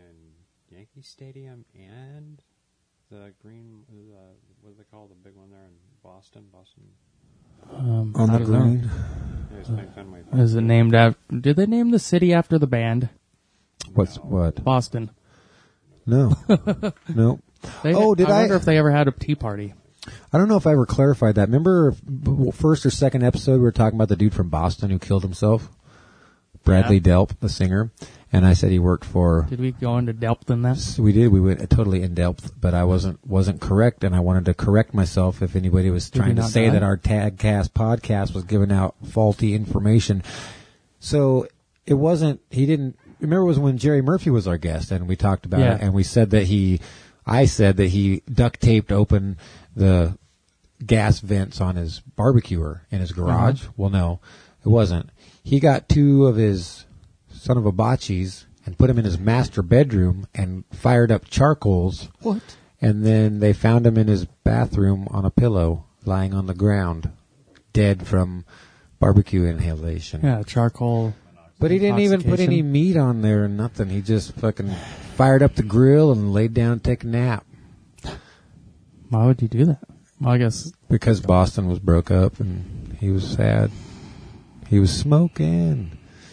Yankee Stadium and the green, what do they call the big one there in Boston? On I the don't know. green. Yeah, it's playing Fenway Park. Is it named after? Did they name the city after the band? What? Boston. No. No. They, Oh, did I wonder I- if they ever had a tea party. I don't know if I ever clarified that. Remember first or second episode we were talking about the dude from Boston who killed himself? Bradley Delp, the singer. And I said he worked for... Did we go into depth in that? We did. We went totally in depth, but I wasn't correct, and I wanted to correct myself if anybody was Did trying we to not say die? that our Tagcast podcast was giving out faulty information. So it wasn't. He didn't. Remember, it was when Jerry Murphy was our guest, and we talked about Yeah. it, and we said that I said that he duct taped open the gas vents on his barbecuer in his garage. Well, no, it wasn't. He got two of his son of a botchies and put him in his master bedroom and fired up charcoals. What? And then they found him in his bathroom on a pillow, lying on the ground, dead from barbecue inhalation. Yeah, charcoal. But he didn't even put any intoxication. meat on there or nothing. He just fucking fired up the grill and laid down and take a nap. Why would you do that? Well, I guess Because Boston was broke up and he was sad. He was smoking.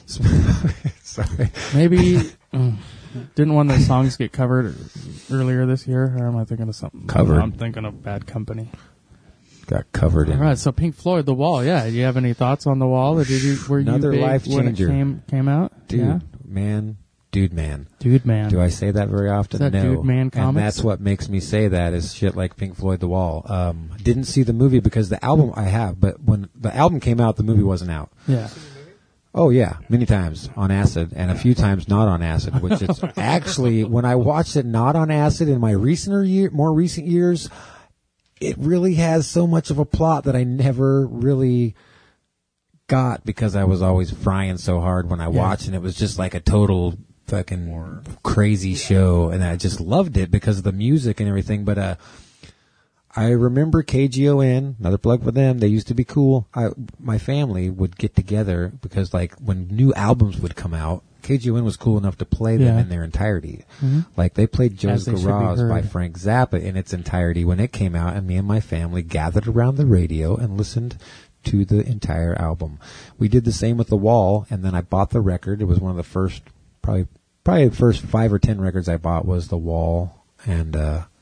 Sorry. maybe didn't one of the songs get covered earlier this year, or am I thinking of something? Covered. I'm thinking of Bad Company. Got covered in. All right, so Pink Floyd, The Wall. Yeah, do you have any thoughts on The Wall? Or were you Another big life when it changer. came out? Dude, Yeah? man. Dude, man. Do I say that very often? Is that No. Dude Man And Comics? that's what makes me say that is shit like Pink Floyd The Wall. Didn't see the movie because the album I have, but when the album came out, the movie wasn't out. Yeah. Oh yeah, many times on acid and a few times not on acid, which it's actually, when I watched it not on acid in my more recent years, it really has so much of a plot that I never really got because I was always frying so hard when I watched, and it was just like a total fucking crazy show, and I just loved it because of the music and everything. But I remember KGON, another plug for them. They used to be cool. My family would get together because, like, when new albums would come out, KGON was cool enough to play them Yeah. in their entirety. Mm-hmm. Like, they played Joe's As they should be Garage by heard. Frank Zappa in its entirety when it came out, and me and my family gathered around the radio and listened to the entire album. We did the same with The Wall, and then I bought the record. It was one of the first, probably the first 5 or 10 records I bought was The Wall, and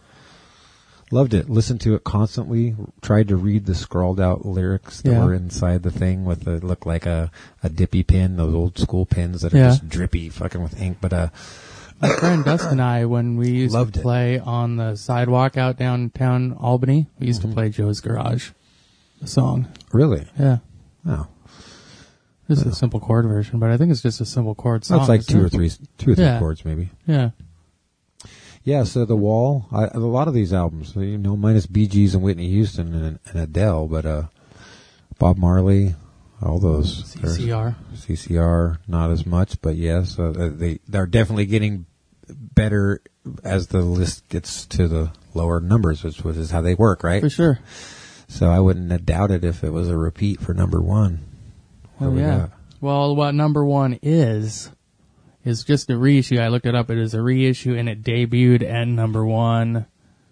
loved it. Listened to it constantly. Tried to read the scrawled out lyrics that Yeah. were inside the thing with the look like a dippy pen, those old school pens that are Yeah. just drippy, fucking with ink. But My friend Dustin and I, when we used Loved to it. play on the sidewalk out downtown Albany, we used to play Joe's Garage, the song. really, Yeah. oh, This is a simple chord version, but I think it's just a simple chord song. that's like isn't two or it? three Yeah. chords maybe. Yeah. Yeah, so The Wall, a lot of these albums, minus Bee Gees and Whitney Houston and Adele, but Bob Marley, all those. CCR. CCR, not as much, but yes, they're definitely getting better as the list gets to the lower numbers, which is how they work, right? For sure. So I wouldn't have doubted if it was a repeat for number one. What Oh, do we yeah. got? Well, what number one is just a reissue. I looked it up. It is a reissue, and it debuted at number one.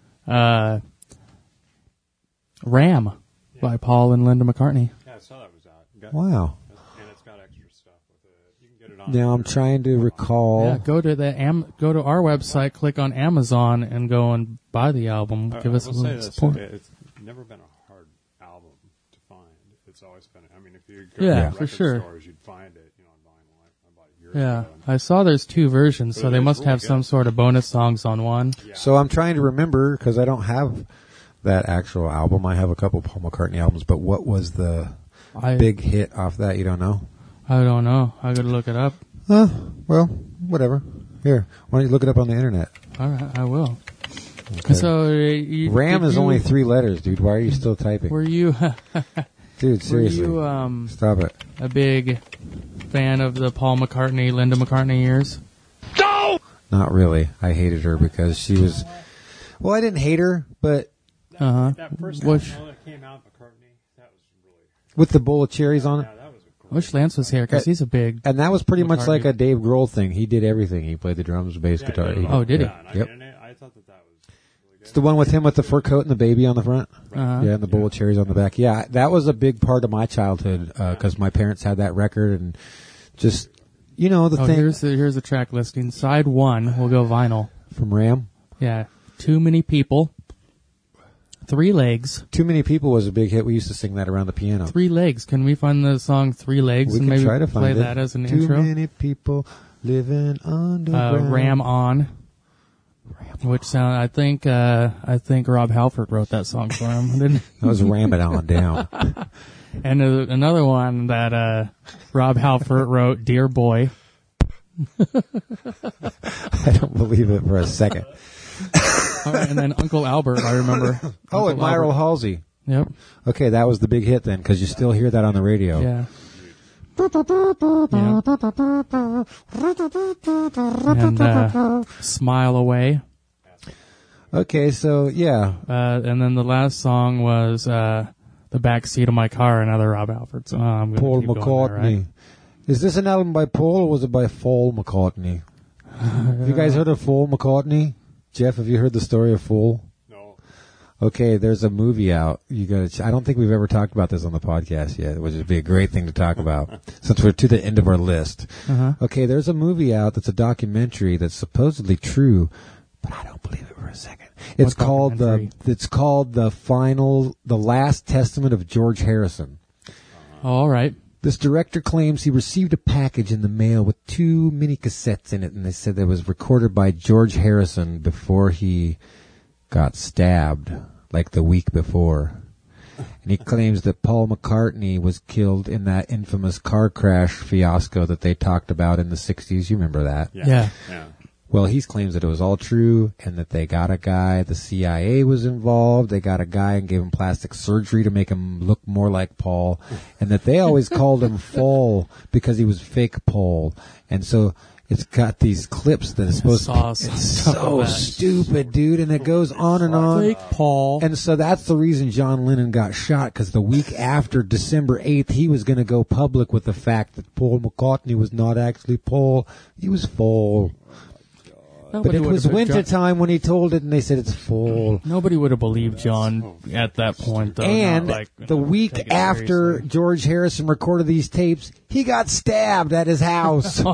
Ram by Paul and Linda McCartney. Yeah, I saw that was out. Wow. And it's got extra stuff with it. You can get it on. Now I'm trying to recall. Yeah, go to our website, click on Amazon, and go and buy the album. Give us a I will say little this, support. It's never been a hard album to find. It's always been. I mean, if you go Yeah, to for record sure. stores, you'd find it. On vinyl. I bought it years Yeah, ago. I saw there's 2 versions, so But they it's must really have good. some sort of bonus songs on one. So I'm trying to remember because I don't have that actual album. I have a couple Paul McCartney albums, but what was the big hit off that? You don't know? I don't know. I gotta look it up. Well, whatever. Here, why don't you look it up on the internet? All right, I will. Okay. So Ram is only 3 letters, dude. Why are you still typing? Were you Dude, seriously. were you Stop it. a big fan of the Paul McCartney, Linda McCartney years? Not really. I hated her because she was... Well, I didn't hate her, but Uh huh. That first Which- album that came out, McCartney, that was really. with the bowl of cherries on it. Yeah, that was a wish Lance was here because he's a big. And that was pretty much McCartney. like a Dave Grohl thing. He did everything. He played the drums, bass, guitar. Oh, did he? Yeah, and I Yep. mean, and I thought that was really good. It's the one with him with the fur coat and the baby on the front. Uh-huh. Yeah, and the bowl of cherries on the back. Yeah, that was a big part of my childhood because my parents had that record and just, the Oh, thing here's the track listing. Side 1 will go vinyl. from Ram. Yeah. Too Many People. 3 Legs. Too Many People was a big hit. We used to sing that around the piano. 3 Legs. Can we find the song 3 Legs We and can maybe try to play find that it. as an Too intro? many people living underground. Ram On. Which sound I think Rob Halford wrote that song for him, didn't he? That was Ram It On Down. And another one that Rob Halford wrote, Dear Boy. I don't believe it for a second. All right, and then Uncle Albert, I remember. Oh, and Uncle Myral Albert. Halsey. Yep. Okay, that was the big hit then, because you still hear that on the radio. Yeah. And Smile Away. Okay, so yeah, And then the last song was The Backseat of My Car, another Rob Halford song. I'm gonna Paul keep going McCartney. there, right? Is this an album by Paul or was it by Paul McCartney? Have you guys heard of Paul McCartney? Jeff, have you heard the story of Paul? No. Okay, there's a movie out. You got. I don't think we've ever talked about this on the podcast yet, which would be a great thing to talk about since we're to the end of our list. Uh-huh. Okay, there's a movie out that's a documentary that's supposedly true, but I don't believe it for a second. It's What called documentary? the Last Testament of George Harrison. Oh, all right. This director claims he received a package in the mail with 2 mini cassettes in it, and they said that it was recorded by George Harrison before he got stabbed, like the week before. And he claims that Paul McCartney was killed in that infamous car crash fiasco that they talked about in the 60s. You remember that? Yeah. Well, he claims that it was all true and that they got a guy, the CIA was involved, they got a guy and gave him plastic surgery to make him look more like Paul, and that they always called him Paul because he was fake Paul. And so it's got these clips that is supposed to it's so stupid, dude, and it goes on and on. Fake Paul. And so that's the reason John Lennon got shot, because the week after December 8th, he was going to go public with the fact that Paul McCartney was not actually Paul, he was Paul. But it was winter time when he told it, and they said it's full. Nobody would have believed John at that point, though. And Not like, the week take it after seriously. George Harrison recorded these tapes, he got stabbed at his house.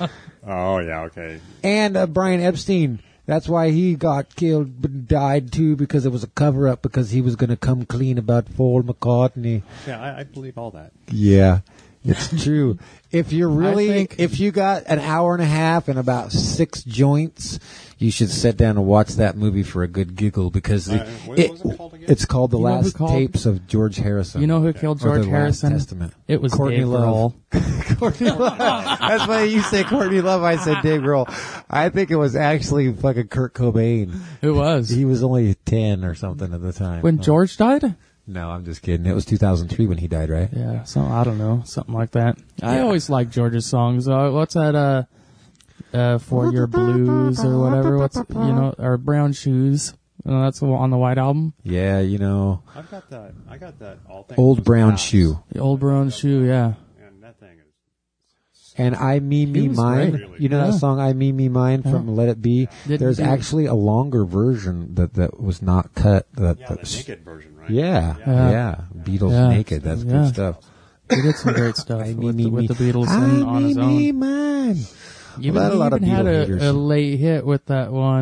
Oh, yeah, okay. And Brian Epstein, that's why he got killed but died too, because it was a cover-up, because he was going to come clean about Paul McCartney. Yeah, I believe all that. Yeah, it's true. If you're really, think- if you got an hour and a half and about 6 joints, you should sit down and watch that movie for a good giggle, because What was it called again? it's called The You know who Last called- Tapes of George Harrison. You know who killed Or George The Harrison? Last Testament. It was Courtney Dave Love. Grohl. Courtney Love. That's why you say Courtney Love. I said Dave Grohl. I think it was actually fucking Kurt Cobain. It was. He was only 10 or something at the time. When George died? No, I'm just kidding. It was 2003 when he died, right? Yeah, so I don't know, something like that. I always liked George's songs. What's that? For Your Blues or whatever. Or Brown Shoes. That's on the White Album. Yeah, you know, I got that all things Old Must Brown Pass. Shoe. The Old Brown Shoe. Yeah. And that thing is And I Me Me was Mine. great. You know Yeah. that song I Me Me Mine from Let It Be? Didn't There's do- actually a longer version that was not cut. the naked version, right? Yeah. Beatles Yeah. Naked. That's Yeah. good stuff. He did some great stuff I with, Me the, Me with the Beatles I and on his Me own. Me Mine. Even, Well, that he a lot of even had Beatle haters. a late hit with that one,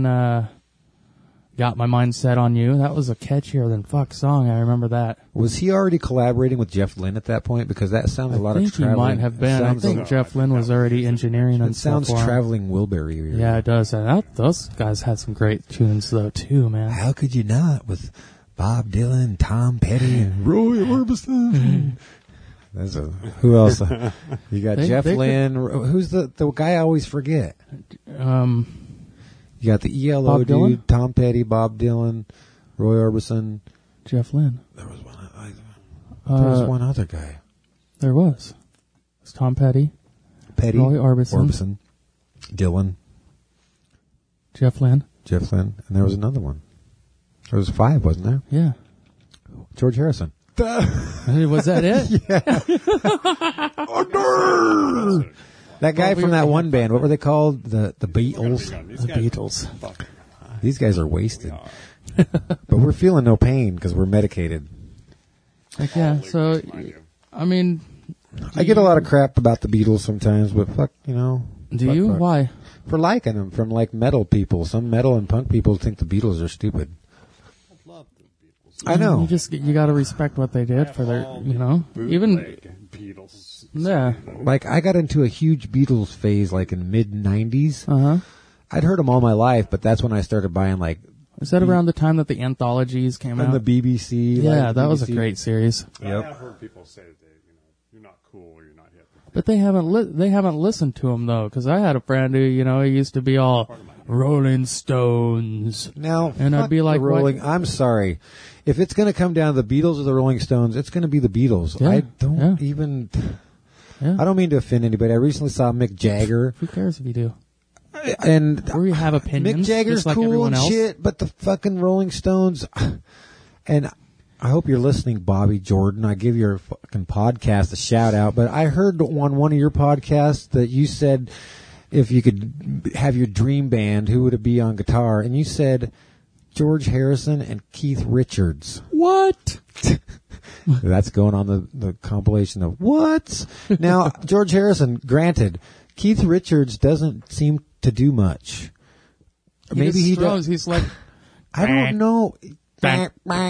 Got My Mind Set on You. That was a catchier than fuck song. I remember that. Was he already collaborating with Jeff Lynne at that point? Because that sounds a lot I of think he traveling. might have been. I Sounds think a- Jeff Lynne was already engineering It and sounds stuff for him. traveling Wilbury. Yeah, it does. Those guys had some great tunes, though, too, man. How could you not with Bob Dylan, Tom Petty, and Roy Orbison? That's who else? You got They- Jeff they could- Lynne. Who's the guy I always forget? You got the ELO Bob dude, Dylan? Tom Petty, Bob Dylan, Roy Orbison. Jeff Lynne. There was one other guy. There was. It's Tom Petty, Petty, Roy Orbison. Dylan, Jeff Lynne. Jeff Lynne, and there was another one. There was 5, wasn't there? Yeah. George Harrison. Was that it? That guy from that one band, what were they called? The Beatles. The Beatles. These guys are wasted. But we're feeling no pain because we're medicated. Like, yeah, so, I mean... I get a lot of crap about the Beatles sometimes, but fuck, you know. Do you? Fuck. Why? For liking them, from like metal people. Some metal and punk people think the Beatles are stupid. I love the Beatles. I know. You got to respect what they did for their, you know, even Beatles. yeah. Like, I got into a huge Beatles phase, like in mid-90s. Uh-huh. I'd heard them all my life, but that's when I started buying, like... Is that around the time that the anthologies came and out? the BBC. Yeah, like, that was a BBC. great series. I Yep. have heard people say that you're not cool or you're not hip. But they haven't listened to him, though, because I had a friend who, you know, he used to be all Rolling Stones. Now, And I'd fuck be like, the Rolling. I'm sorry. If it's going to come down to the Beatles or the Rolling Stones, it's going to be the Beatles. Yeah, I don't yeah. even... Yeah. I don't mean to offend anybody. I recently saw Mick Jagger. Who cares if you do? And Or you have opinions, Mick Jagger's just like cool everyone and else. shit, but the fucking Rolling Stones... And I hope you're listening, Bobby Jordan. I give your fucking podcast a shout out, but I heard on one of your podcasts that you said if you could have your dream band, who would it be on guitar? And you said George Harrison and Keith Richards. What? That's going on the compilation of what? Now, George Harrison, granted, Keith Richards doesn't seem to do much. Maybe he does. He's like, I don't know. I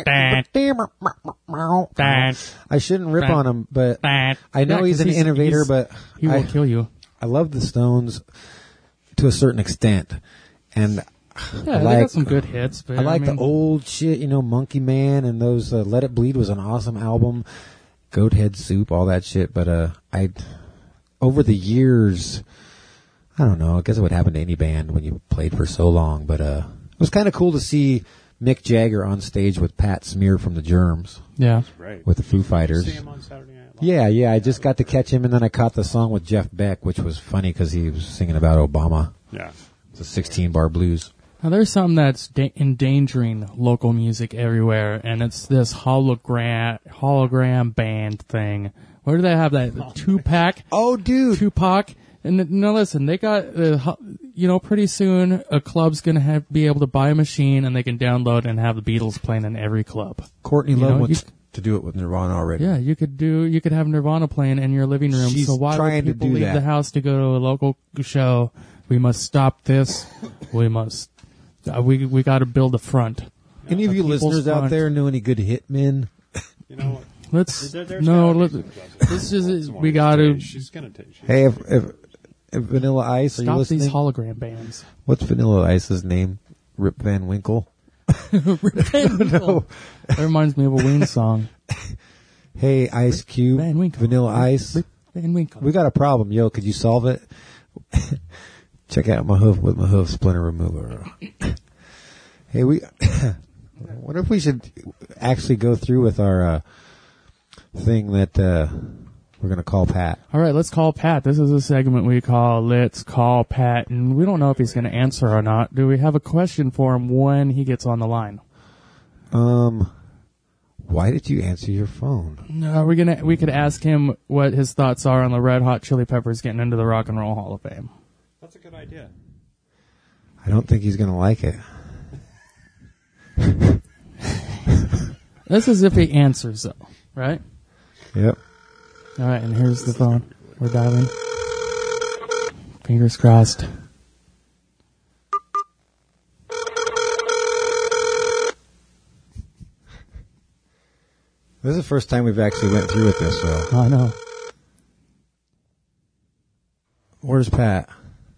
shouldn't rip on him, but I know Yeah, he's 'cause an innovator, but he will kill you. I love the Stones to a certain extent. And Yeah, they got some good hits. But I like mean, the old shit, you know, Monkey Man and those Let It Bleed was an awesome album. Goat Head Soup, all that shit. But over the years, I don't know, I guess it would happen to any band when you played for so long. But it was kind of cool to see Mick Jagger on stage with Pat Smear from the Germs. Yeah. Right. With the Foo Fighters. See him on Saturday Night Yeah, Live? I just got to catch him, and then I caught the song with Jeff Beck, which was funny because he was singing about Obama. Yeah. It's a 16-bar blues. Now there's something that's endangering local music everywhere, and it's this hologram band thing. Where do they have that? Tupac? Oh, dude. Tupac. And no, listen, they got, pretty soon a club's going to be able to buy a machine and they can download and have the Beatles playing in every club. Courtney You Love know, wants to do it with Nirvana already. Yeah, you could have Nirvana playing in your living room. She's so why trying would to people do leave that. the house to go to a local show? We must stop this. We must, we got to build a front. Any of you People's listeners out front. there know any good hitmen? You know what? Let's, There's no, gotta be let's, some justice. this is, Some we more got to stage. She's gonna take. Hey, if Vanilla Ice, are you stop listening? these hologram bands. What's Vanilla Ice's name? Rip Van Winkle? No. That reminds me of a Ween song. Hey, Ice Cube, Van Winkle. Vanilla Ice. Rip Van Winkle. We got a problem, yo. Could you solve it? Check out my hoof with my hoof splinter remover. Hey, what if we should actually go through with our thing that we're going to call Pat? All right, let's call Pat. This is a segment we call Let's Call Pat, and we don't know if he's going to answer or not. Do we have a question for him when he gets on the line? Why did you answer your phone? No, we could ask him what his thoughts are on the Red Hot Chili Peppers getting into the Rock and Roll Hall of Fame. That's a good idea. I don't think he's going to like it. This is if he answers, though, right? Yep. All right, and here's the phone. We're dialing. Fingers crossed. This is the first time we've actually went through with this, so. I know. Where's Pat?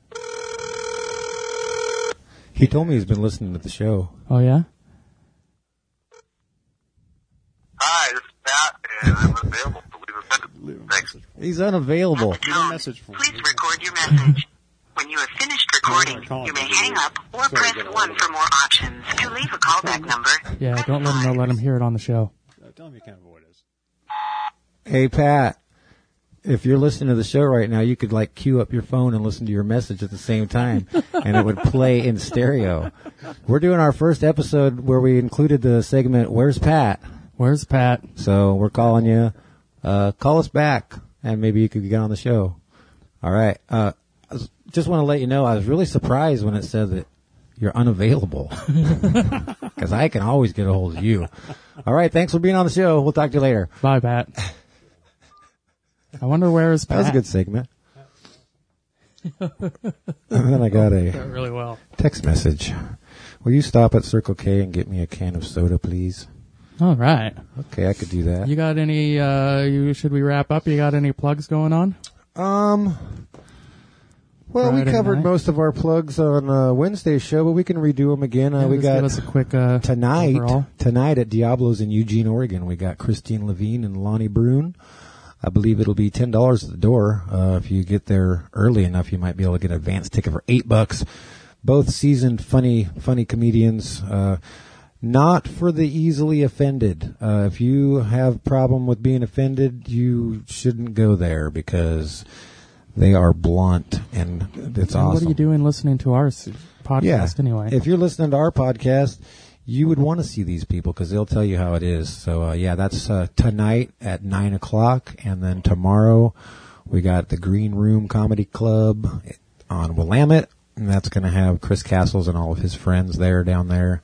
He told me he's been listening to the show. Oh, yeah? Hi, this is Pat, and I'm available to leave a message. Thanks. He's unavailable. Leave a message for Please me. record your message. When you have finished recording, Call you may me. hang up or Sorry, press get a 1 hold for more options. To leave a callback number, Yeah, press don't let him know. 5. Let him hear it on the show. Tell him you can't avoid us. Hey, Pat. If you're listening to the show right now, you could like queue up your phone and listen to your message at the same time, and it would play in stereo. We're doing our first episode where we included the segment, Where's Pat? Where's Pat? So we're calling you. Call us back, and maybe you could get on the show. All right. Just want to let you know, I was really surprised when it said that you're unavailable. Because I can always get a hold of you. All right. Thanks for being on the show. We'll talk to you later. Bye, Pat. I wonder where is Pat? That was a good segment. And then I got a really well. text message. Will you stop at Circle K and get me a can of soda, please? All right. Okay, I could do that. You got any, should we wrap up? You got any plugs going on? Well, we Friday covered night? most of our plugs on Wednesday's show, but we can redo them again. Yeah, We just got give us a quick tonight overall. at Diablo's in Eugene, Oregon. We got Christine Levine and Lonnie Brune. I believe it'll be $10 at the door. If you get there early enough, you might be able to get an advance ticket for $8. Both seasoned, funny comedians. Not for the easily offended. If you have a problem with being offended, you shouldn't go there because they are blunt and it's awesome. What are you doing listening to our podcast anyway? If you're listening to our podcast, you would want to see these people because they'll tell you how it is. So, that's tonight at 9 o'clock. And then tomorrow we got the Green Room Comedy Club on Willamette. And that's going to have Chris Castles and all of his friends down there.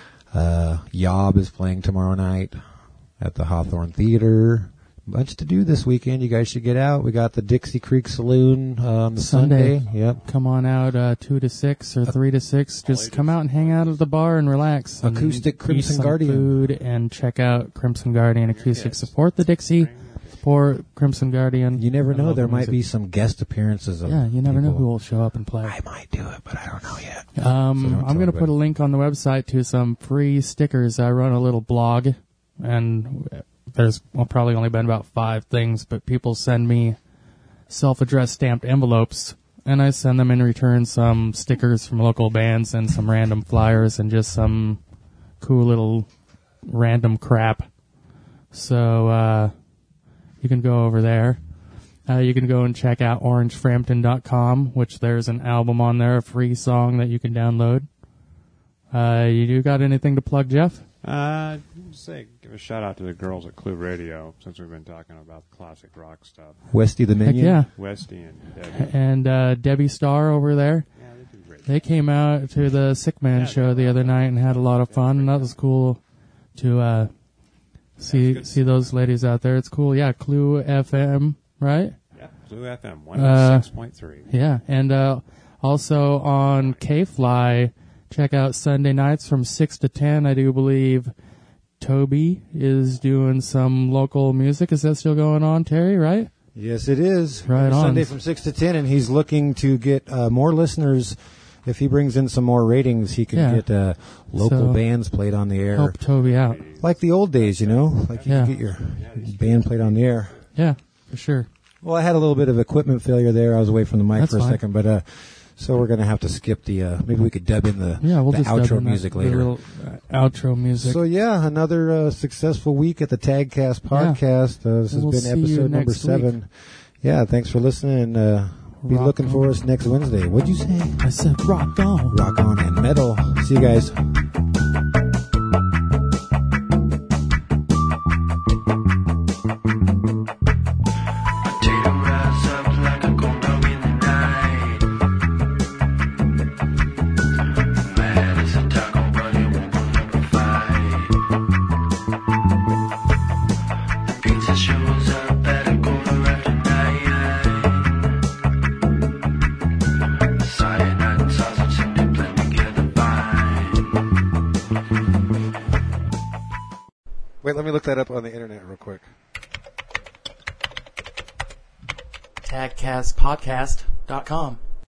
Yob is playing tomorrow night at the Hawthorne Theater. Much to do this weekend. You guys should get out. We got the Dixie Creek Saloon on Sunday. Yep. Come on out 2 to 6 or 3 to 6. Just come out and hang out at the bar and relax. And Acoustic Crimson eat some Guardian. food and check out Crimson Guardian Acoustic. Support the Dixie. Support Crimson Guardian. You never know. Local There might music. be some guest appearances. Of Yeah, you never know people. who will show up and play. I might do it, but I don't know yet. I'm going to put a link on the website to some free stickers. I run a little blog, and there's probably only been about 5 things, but people send me self-addressed stamped envelopes, and I send them in return some stickers from local bands and some random flyers and just some cool little random crap. So you can go over there. You can go and check out orangeframpton.com, which there's an album on there, a free song that you can download. You got anything to plug, Jeff? Give a shout out to the girls at Clue Radio since we've been talking about classic rock stuff. Westy the Heck Minion. yeah. Westy and Debbie. And Debbie Starr over there. Yeah, they do great. They came out to the Sick Man show the other night and had a lot of fun, and that was cool to see those ladies out there. It's cool. Yeah, Clue FM, right? Yeah, Clue FM 106.3. Yeah, and also on K-Fly, check out Sunday nights from 6 to 10. I do believe Toby is doing some local music. Is that still going on, Terry, right? Yes, it is. Right Every on. Sunday from 6 to 10, and he's looking to get more listeners. If he brings in some more ratings, he can get local So, bands played on the air. Help Toby out. Like the old days, you know? Like you can get your band played on the air. Yeah, for sure. Well, I had a little bit of equipment failure there. I was away from the mic That's for a fine. second, but so we're going to have to skip the, maybe we could dub in the Just dub outro in music the later. little, outro music. So another successful week at the Tagcast podcast. This has We'll been see you episode number next 7. week. Yeah, thanks for listening, and be Rock looking on. for us next Wednesday. What'd you say? I said rock on. Rock on and metal. See you guys. Wait, let me look that up on the internet real quick. Tagcastpodcast.com